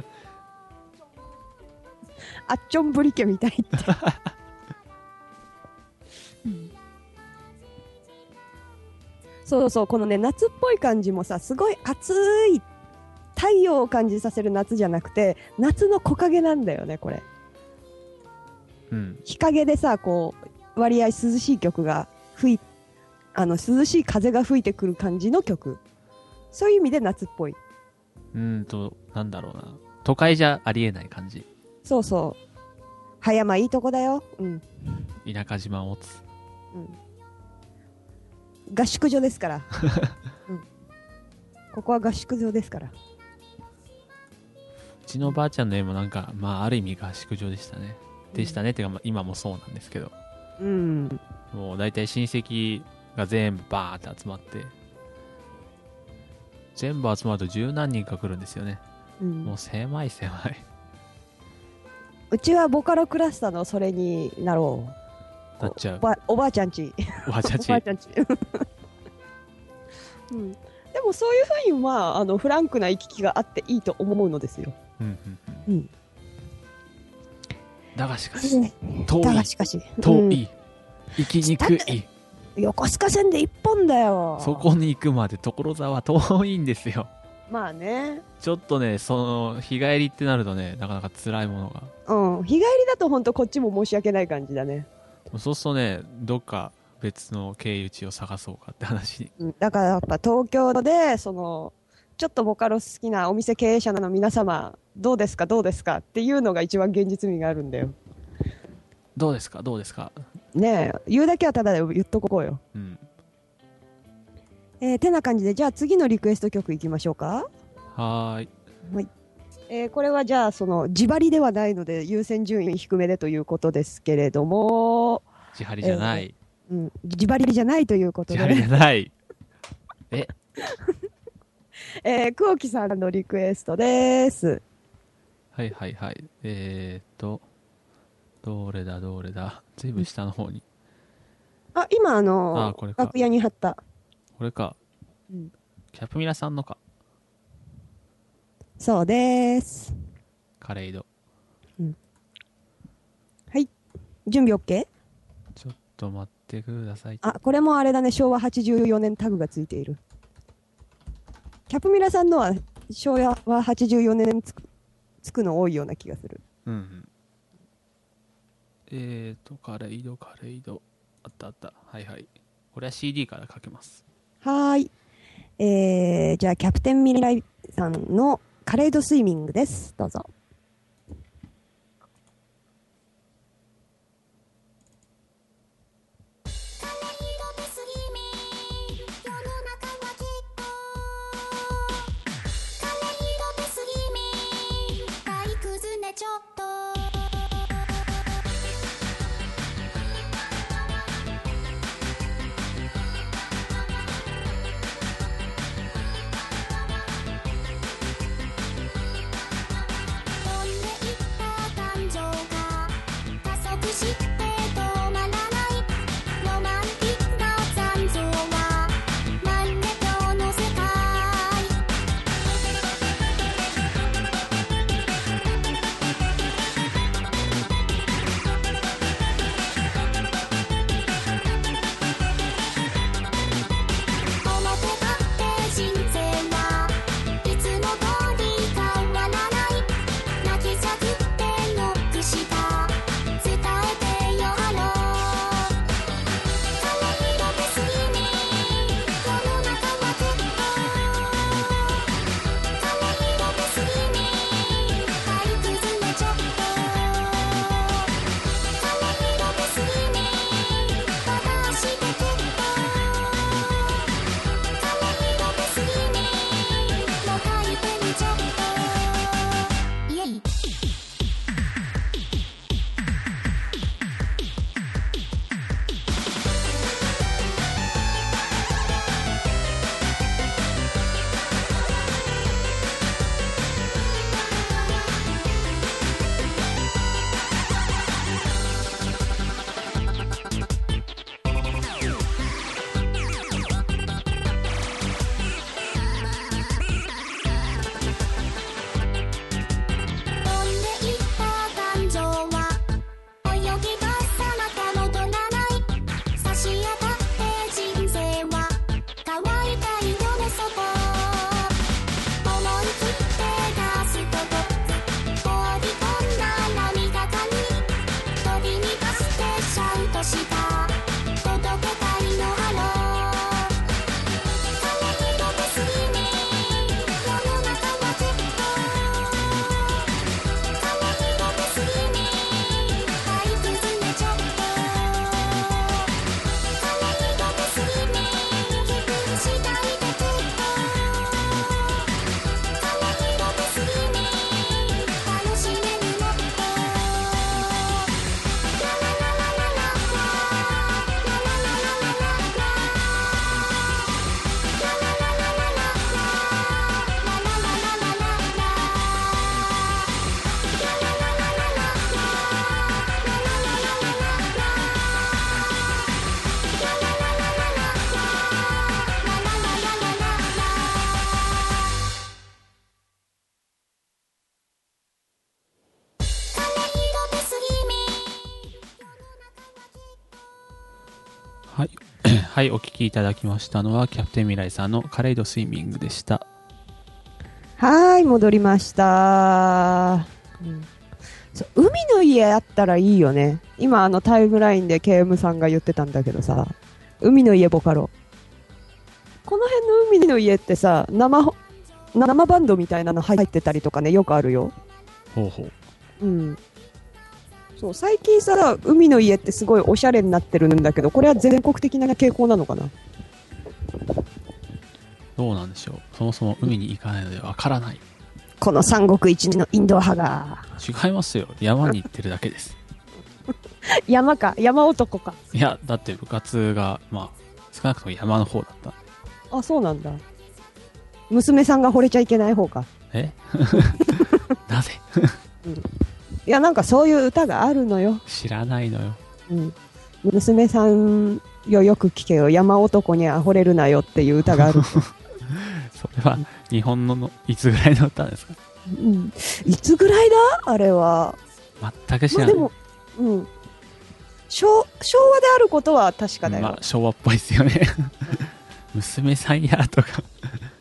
あっちょんぶり家みたいって、うん、そうそう、このね夏っぽい感じもさ、すごい暑い太陽を感じさせる夏じゃなくて、夏の木陰なんだよねこれ、うん、日陰でさ、こう割合涼しい曲が吹いあの涼しい風が吹いてくる感じの曲、そういう意味で夏っぽい。 うんと、なんだろうな、都会じゃありえない感じ。 そうそう。葉山いいとこだよ。うん。 田舎島を持つ。 うん。合宿所ですから。うん。ここは合宿所ですから。うちのばあちゃんの家もなんか、まあある意味合宿所でしたね。でしたね。ってか、まあ今もそうなんですけど。 うん。 もう大体親戚が全部バーって集まって、全部集まると十何人か来るんですよね。うん。もう狭い狭い。 うちはボカロクラスターのそれになろう。なっちゃう。 おば、おばあちゃんち。 おばあちゃんち。 おばあちゃんち。うん。でもそういうふうに、まあ、あの、フランクな行き来があっていいと思うのですよ。うん、うん、うん。うん。 だがしかし、うん、遠い。 だがしかし。 遠い。うん、行きにくい。 横須賀線で一本だよ。 そこに行くまで所沢は遠いんですよ。 まあね。 ちょっとね、その、日帰りってなるとね、なかなか辛いものが。 うん。日帰りだと本当こっちも申し訳ない感じだね。 そうするとね、どっか別の経由地を探そうかって話に。 うん、だからやっぱ東京で、その、ちょっとボカロ好きなお店経営者の皆様、どうですかどうですかっていうのが一番現実味があるんだよ。 どうですかどうですかねえ、言うだけはただで言っとこうよ。うん。えー、てな感じで、じゃあ次のリクエスト曲いきましょうか。 はーい。 はい。えー、これはじゃあ、その、自張りではないので、優先順位低めでということですけれども。 自張りじゃない。 えー、うん。自張りじゃないということで。 自張りじゃない。ええー、久沖さんのリクエストです。 はいはいはい。えーっと、どれだどれだ。ずいぶん下の方に。 あ、今あのー、 あこれか楽屋に貼った。 これか。うん。キャプミラさんのか。 そうです。 カレイド。 うん。はい。準備 OK？ ちょっと待ってください。 あ、これもあれだね、しょうわはちじゅうよねんタグがついている。キャプミラさんのはしょうわはちじゅうよねんつく、つくの多いような気がする。 うん、うん。えーと、カレイド、カレイド。あったあった。はいはい。これは シーディー からかけます。 はーい。えー、じゃあ、キャプテンミライさんのカレイドスイミングです。どうぞ。 ちょっと飛んでいった感情が加速して止まらないロマンティックな残像は万華鏡の世界はい。はい、お聞きいただきましたのは、キャプテンミライさんのカレイドスイミングでした。 はーい、戻りました。うん、そう、海の家あったらいいよね。今、あの、タイムラインで ケーエム さんが言ってたんだけどさ、海の家ボカロ。この辺の海の家ってさ、生、生バンドみたいなの入ってたりとかね、よくあるよ。 ほうほう。 うん。そう、最近さ、海の家ってすごいおしゃれになってるんだけど、これは全国的な傾向なのかな？ どうなんでしょう。そもそも海に行かないのでわからない。 この三国一のインド派が。 違いますよ。山に行ってるだけです。 山か、山男か。 いや、だって部活が、まあ、少なくとも山の方だった。 あ、そうなんだ。娘さんが惚れちゃいけない方か。 えなぜ、 うん、いや、なんかそういう歌があるのよ。 知らないのよ。 うん。娘さんよ、よく聞けよ。山男には惚れるなよっていう歌がある。 それは日本ののいつぐらいの歌ですか？ うん、いつぐらいだあれは。 全く知らない。 まあ、でも、うん。昭, 昭和であることは確かだよ。 まあ、昭和っぽいですよね。娘さんやとか。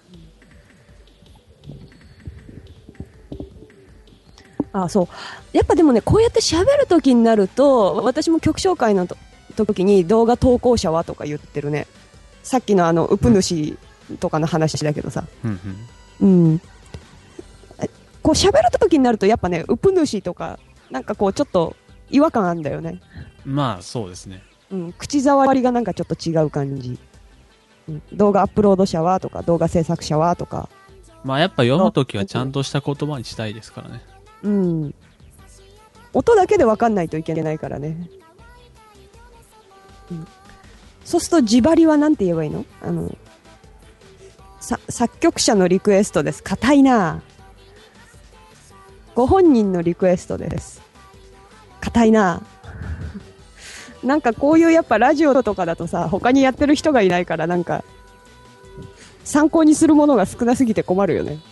あ、そう。やっぱでもね、こうやって喋るときになると、私も曲紹介のと時に動画投稿者はとか言ってるね。さっきのあの、ウプ主とかの話だけどさ。うん、うん。うん。こう喋るときになると、やっぱね、ウプ主とか、なんかこう、ちょっと違和感あるんだよね。 まあ、そうですね。 うん。口触りがなんかちょっと違う感じ。うん、動画アップロード者はとか、動画制作者はとか。 まあ、やっぱ読むときはちゃんとした言葉にしたいですからね。 うん。音だけで分かんないといけないからね。うん、そうすると自張りはなんて言えばいいの？あの、さ、作曲者のリクエストです。硬いな。ご本人のリクエストです。硬いな。なんかこういうやっぱラジオとかだとさ、他にやってる人がいないからなんか、参考にするものが少なすぎて困るよね。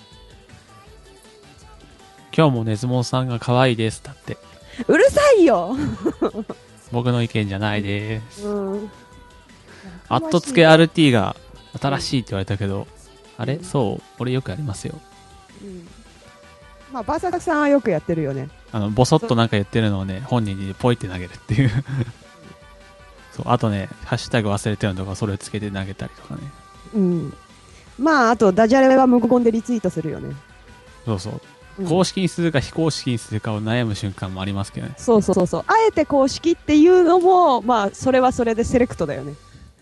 今日もねずもんさんが可愛いですだって。 うるさいよ。 僕の意見じゃないです。うん。アット付け アールティー が新しいって言われたけど、うん、あれそう俺よくやりますよ。うん。 まあバーサクさんはよくやってるよね。 あのボソッとなんか言ってるのをね本人にポイって投げるっていう。そうあとねハッシュタグ忘れてるのとかそれをつけて投げたりとかね。 うん。まああとダジャレは無言でリツイートするよね。 そうそう。公式にするか非公式にするかを悩む瞬間もありますけどね。 そうそうそうそう。あえて公式っていうのも、まあ、それはそれでセレクトだよね。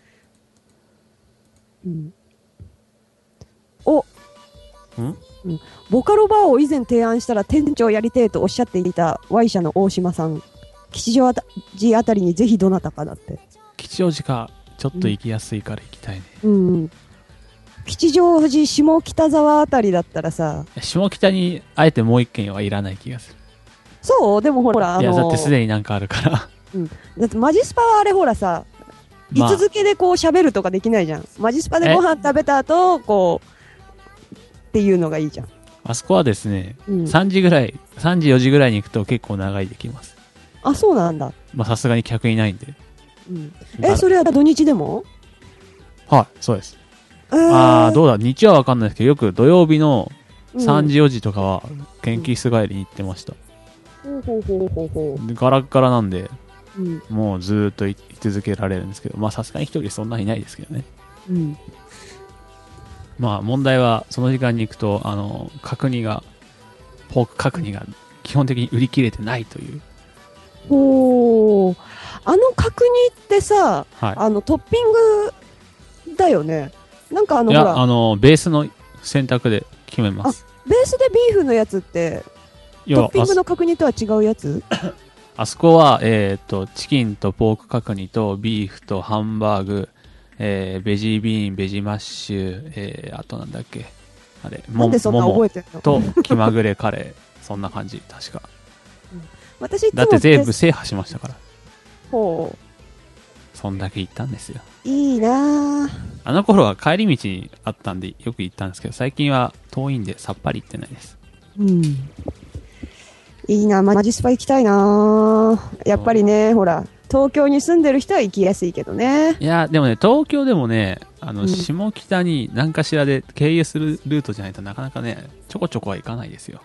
うん。おん、うん、ボカロバーを以前提案したら店長やりてえとおっしゃっていた Y 社の大島さん。吉祥寺あたりにぜひどなたかだって。 吉祥寺か。ちょっと行きやすいから行きたいね。 うん、うん。吉祥寺下北沢あたりだったらさ、 下北にあえてもう一軒はいらない気がする。 そうでもほら、あのー、いやだってすでになんかあるからうん、だってマジスパはあれほらさ、まあ、居続けでこう喋るとかできないじゃん。マジスパでご飯食べた後こうっていうのがいいじゃん。 あそこはですね、うん、さんじぐらいさんじよじぐらいに行くと結構長いできます。 あ、そうなんだ。まあさすがに客いないんで、 うん、えそれは土日でも？ はい、そうです。ああ、どうだ、日曜はわかんないですけど、よく土曜日のさんじよじとかは、研究室帰りに行ってました。ほうほうほうほうほう。ガラッガラなんで、うん、もうずーっと居続けられるんですけど、まあさすがに一人そんなにいないですけどね。うん。まあ問題は、その時間に行くと、あの、角煮が、ポーク角煮が基本的に売り切れてないという。 ほー。あの角煮ってさ、はい、あのトッピングだよね。なんかあのいやほらあのベースの選択で決めます。 ベースでビーフのやつってトッピングの角煮とは違うやつ？ あそこは、えー、とチキンとポーク角煮とビーフとハンバーグ、えー、ベジービーンベジマッシュ、えー、あとなんだっけあれなんでそんな覚えてんの？ と気まぐれカレーそんな感じ確か、 うん、私いつもだって全部制覇しましたから。 ほうそんだけ行ったんですよ。 いいなぁ。 あの頃は帰り道にあったんでよく行ったんですけど、最近は遠いんでさっぱり行ってないです。 うん。いいな、マジスパ行きたいな。やっぱりね、ほら、東京に住んでる人は行きやすいけどね。 いや、でもね、東京でもね、あの、うん、下北に何かしらで経由するルートじゃないとなかなかね、ちょこちょこは行かないですよ。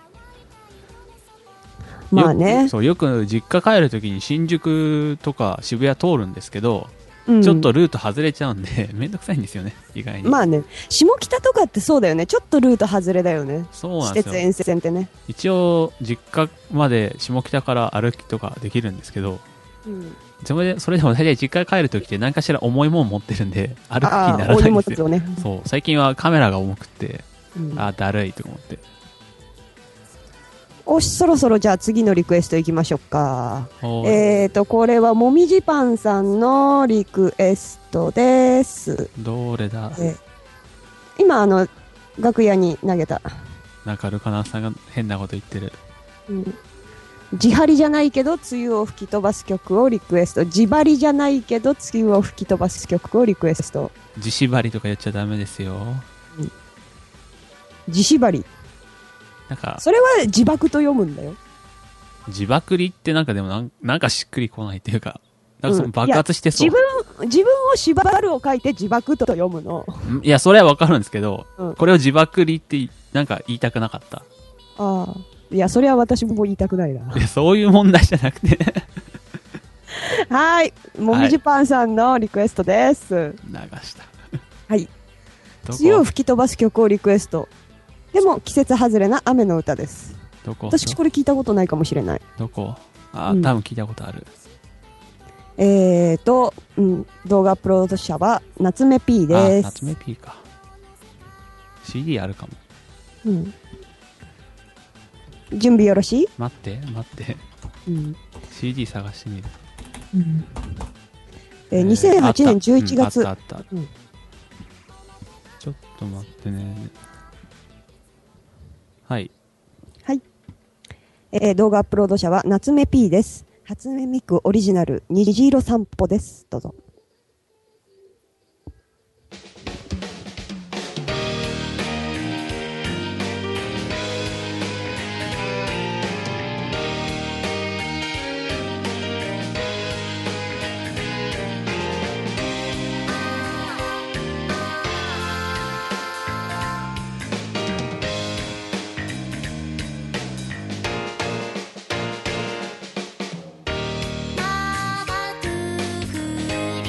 まあね。 そう、よく実家帰るときに新宿とか渋谷通るんですけど、うん、ちょっとルート外れちゃうんでめんどくさいんですよね、意外に。 まあね、下北とかってそうだよね、ちょっとルート外れだよね。 そうなんですよ。 私鉄沿線ってね。 一応実家まで下北から歩きとかできるんですけど、うん、それでそれでも大体実家帰るときって何かしら重いもん持ってるんで歩く気にならないんですよ。ね、そう最近はカメラが重くて、うん、あだるいと思って。 おしそろそろじゃあ次のリクエストいきましょうか。えーとこれはもみじパンさんのリクエストです。 どれだ、 えー、今あの楽屋に投げた。 なんかルカナさんが変なこと言ってる、 うん、自張りじゃないけど梅雨を吹き飛ばす曲をリクエスト。自張りじゃないけど梅雨を吹き飛ばす曲をリクエスト。 自縛りとかやっちゃダメですよ、 うん、自縛りなんか、 それは自爆と読むんだよ。 自爆りってなんかでもなんなんかしっくりこないっていうか、なんかその爆発してそう。 うん、自分、自分を縛るを書いて自爆と読むの。 いや、それはわかるんですけど、 うん、これを自爆りってなんか言いたくなかった。 ああ。いや、それは私も言いたくないな。 いや、そういう問題じゃなくて。 はい。もみじパンさんのリクエストです。流した。 はい。梅雨を吹き飛ばす曲をリクエスト。でも、季節外れな雨の歌です。 どこ？ 私これ聞いたことないかもしれない。 どこ？あ、うん、多分聞いたことある。 えーと、うん、動画アップロード者は夏目 P です。 あ、夏目 P か。シーディー あるかも。 うん。準備よろしい？ 待って、待って。うん、シーディー 探してみる。 うん、えー、にせんはちねんじゅういちがつ。 あったあった、うん、ちょっと待ってね。はい。 はい。えー、動画アップロード者は夏目 P です。初音ミクオリジナル虹色散歩です。どうぞ。 長く降り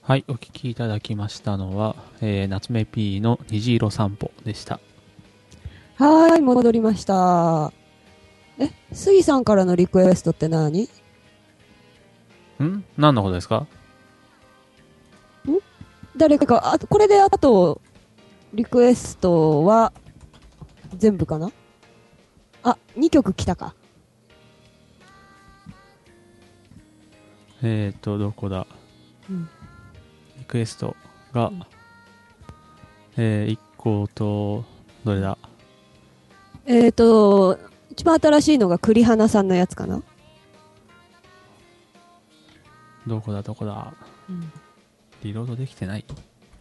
はい、お聞きいただきましたのは、えー、夏目 P の虹色散歩でした。 はーい、戻りました。え、杉さんからのリクエストって何？ ん？何のことですか？ん？ 誰か、あ、これであと、リクエストは、全部かな？あ、にきょく来たか。 えーと、どこだ？うん、リクエストが、うん、えー、いっこと、どれだ？ えーと、一番新しいのが栗花さんのやつかな？ どこだどこだ、うん、リロードできてない。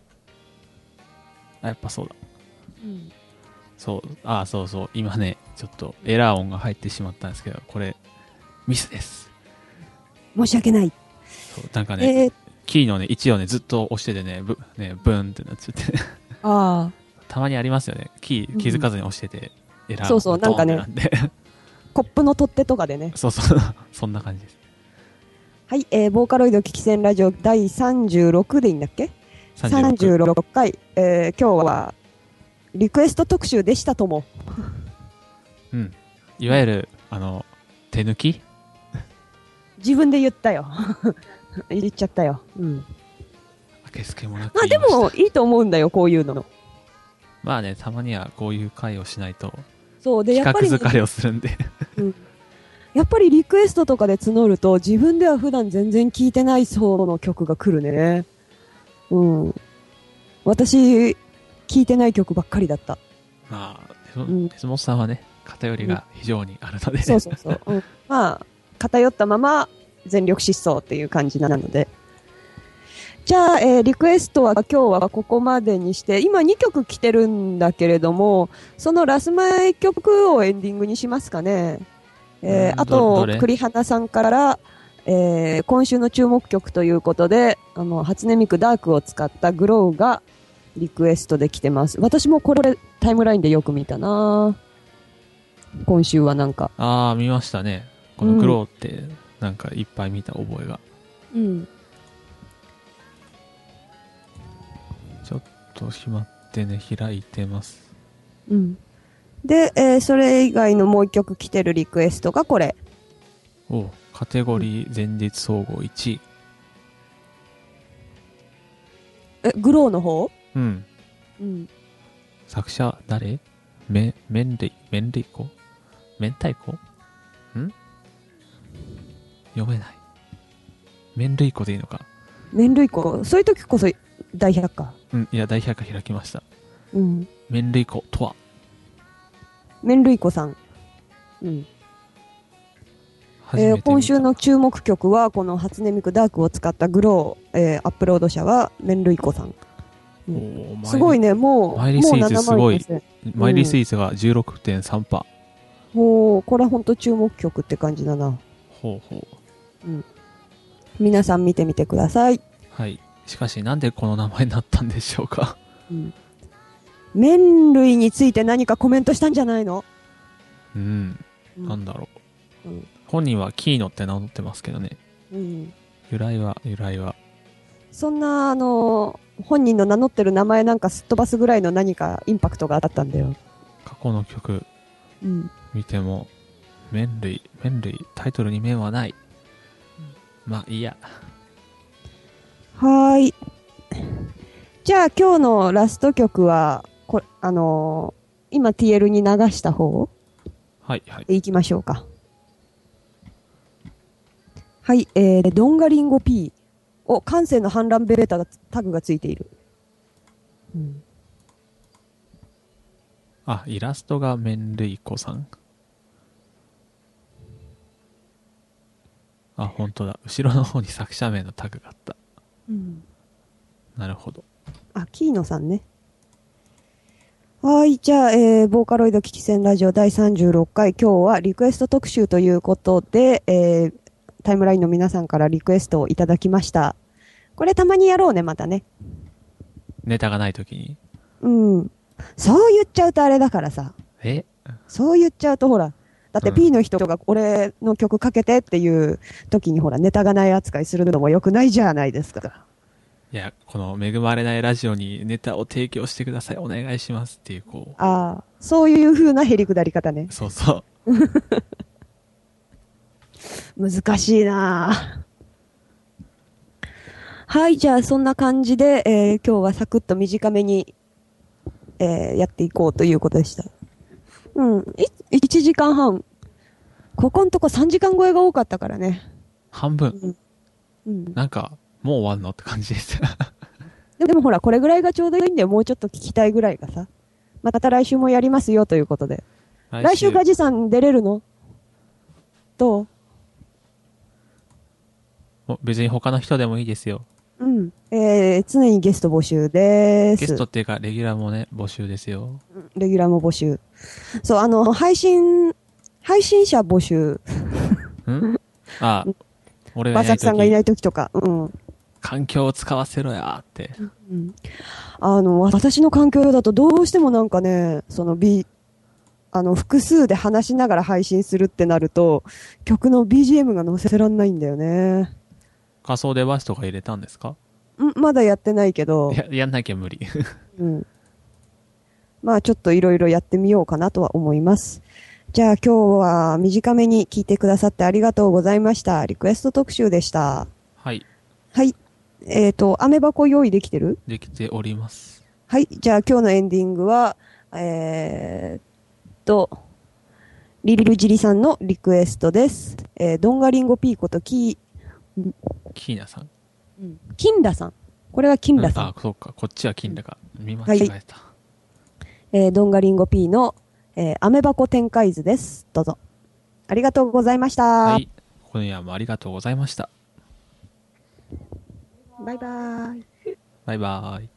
あ、やっぱそうだ。うん、そう、あ、そうそう。今ね、ちょっとエラー音が入ってしまったんですけど、これ、ミスです。 申し訳ない。 そう、なんかね、えー、キーのね、いちをね、ずっと押しててね、ブ、ね、ブーンってなっちゃって。ああ。たまにありますよね。キー気づかずに押してて、うん、エラー音がドーンってなって。そうそう、なんかね、 コップの取っ手とかでね。 そうそう、そんな感じです。 はい、えー、ボーカロイド危機戦ラジオだいさんじゅうろくでいいんだっけ？ さんじゅうろっかい、えー、今日はリクエスト特集でしたとも。 うん。いわゆる、あの、手抜き？ 自分で言ったよ。言っちゃったよ。うん。 あけすけもなくまあでも、いいと思うんだよ、こういうの。 まあね、たまにはこういう回をしないと、 そうで、 企画疲れをするんで。 うん。やっぱりリクエストとかで募ると、自分では普段全然聴いてない層の曲が来るね。うん。私、聴いてない曲ばっかりだった。 まあ、鉄本さんはね、偏りが非常にあるので、うん。 そうそうそう。うん、まあ、偏ったまま全力疾走っていう感じなので。じゃあ、えー、リクエストは今日はここまでにして、今にきょく来てるんだけれども、そのラス前曲をエンディングにしますかね。えー、あと、栗花さんから、えー、今週の注目曲ということで、あの、初音ミクダークを使ったグローがリクエストで来てます。私もこれタイムラインでよく見たな今週はなんか。 ああ、見ましたね。このグローってなんかいっぱい見た覚えが。うん。ちょっと暇ってね、開いてます。 うん。で、えー、それ以外のもう一曲来てるリクエストがこれ。 おカテゴリー前日総合いちい。 え、グローの方？ うん。うん。作者誰？め、めんれい、めんれいこ？明太子？ん？読めない。麺類子でいいのか。 麺類子、そういう時こそ大百科。 うん、いや、大百科開きました。うん。麺類子とは麺類子さん。うん。えー、今週の注目曲は、この初音ミクダークを使ったグロー、えー、アップロード者は麺類子さん。うん、すごいね、もう、 マイリスイーツすごい。マイリスイーツが じゅうろくてんさんパーセント。 もう、これは本当注目曲って感じだな。ほうほう。うん。皆さん見てみてください。 はい。しかし、なんでこの名前になったんでしょうか。うん。 麺類について何かコメントしたんじゃないの？ うん。うん、なんだろう。うん、本人はキーノって名乗ってますけどね。うん。由来は、由来は。 そんな、あの、本人の名乗ってる名前なんかすっ飛ばすぐらいの何かインパクトがあったんだよ。 過去の曲、うん、見ても、麺類、麺類、タイトルに麺はない。うん、まあ、いいや。 はーい。じゃあ今日のラスト曲は、これ、あのー、今 ティーエル に流した方はいはい。 でいきましょうか。はい、えー、ドンガリンゴ P を感性の反乱ベータがタグがついている。うん、 あ、イラストが麺類子さん。あ、本当だ。後ろの方に作者名のタグがあった。うん、なるほど。 あ、キーノさんね。はい、じゃあ、えー、ボーカロイド危機戦ラジオだいさんじゅうろっかい、今日はリクエスト特集ということで、えー、タイムラインの皆さんからリクエストをいただきました。これたまにやろうね、またね。 ネタがないときに。 うん。そう言っちゃうとあれだからさ。 え？ そう言っちゃうとほら、だって P の人が俺の曲かけてっていう時にほら、ネタがない扱いするのも良くないじゃないですか。 いや、この恵まれないラジオにネタを提供してください、お願いしますっていう、こう。 ああ、そういう風なへりくだり方ね。 そうそう。 難しいなはい、じゃあそんな感じで、えー、今日はサクッと短めに、えー、やっていこうということでした。うん、いちじかんはん。ここんとこさんじかん超えが多かったからね。 半分。 うん。うん、 なんか、もう終わんのって感じです。 でもほら、これぐらいがちょうどいいんだよ。もうちょっと聞きたいぐらいがさ。また来週もやりますよということで。来週、来週ガジさん出れるの？どう？別に他の人でもいいですよ。 うん。えー、常にゲスト募集です。 ゲストっていうか、レギュラーもね、募集ですよ。 レギュラーも募集。そう、あの、配信、配信者募集。 んあ、俺がいないとき。 バサキさんがいないときとか。うん。 環境を使わせろやって。 うん。あの、私の環境だとどうしてもなんかね、その B、あの、複数で話しながら配信するってなると、曲の ビージーエム が載せらんないんだよね。 仮想デバイスとか入れたんですか？ ん、まだやってないけど。 や、やんなきゃ無理。 うん。まあちょっといろいろやってみようかなとは思います。じゃあ今日は短めに聞いてくださってありがとうございました。リクエスト特集でした。 はい。 はい。えっと、アメ箱用意できてる？ できております。 はい。じゃあ今日のエンディングは、えーっと、リリルジリさんのリクエストです。えー、ドンガリンゴピーコとキー、 キーナさん。 うん。キンダさん。これはキンダさん。 うん、あ、そうか。こっちはキンダか。見間違えた。はい、 えー、ドンガリンゴ P の、えー、アメ箱展開図です。どうぞ。ありがとうございました。 はい。今夜もありがとうございました。 バイバーイ。 バイバーイ。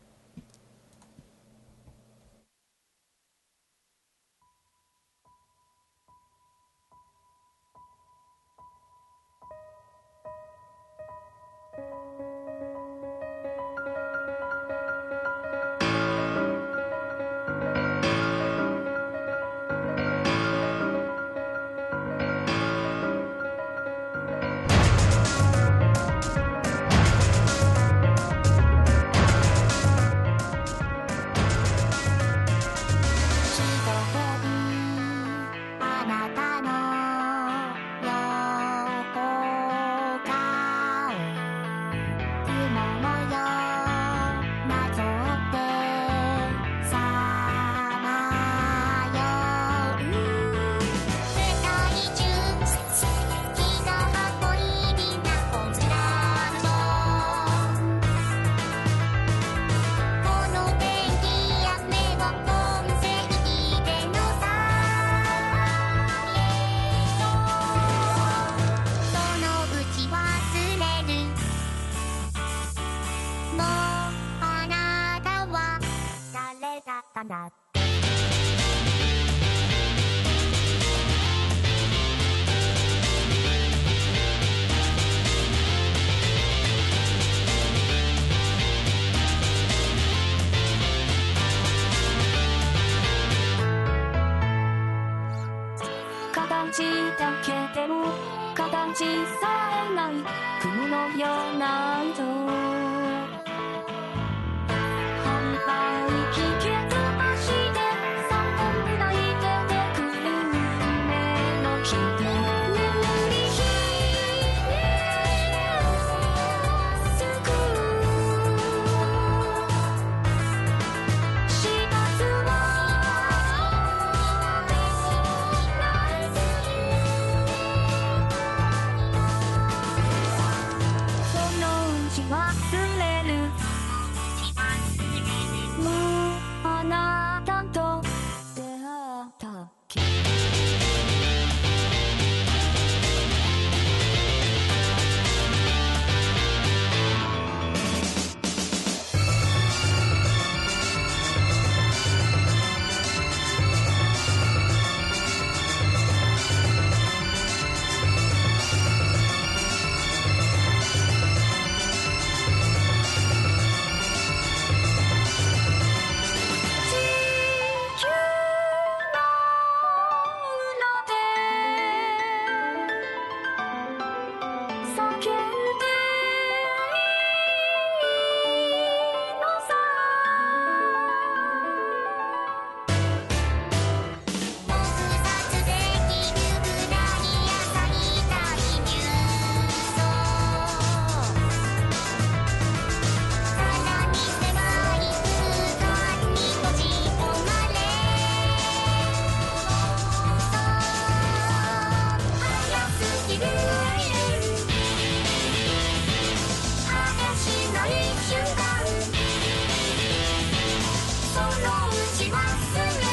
形だけでも形さえない雲のような色反対聞け飛ばしてさんぼんぐらい出てくる目のひで眠りひすくしがつは忘のうち忘れ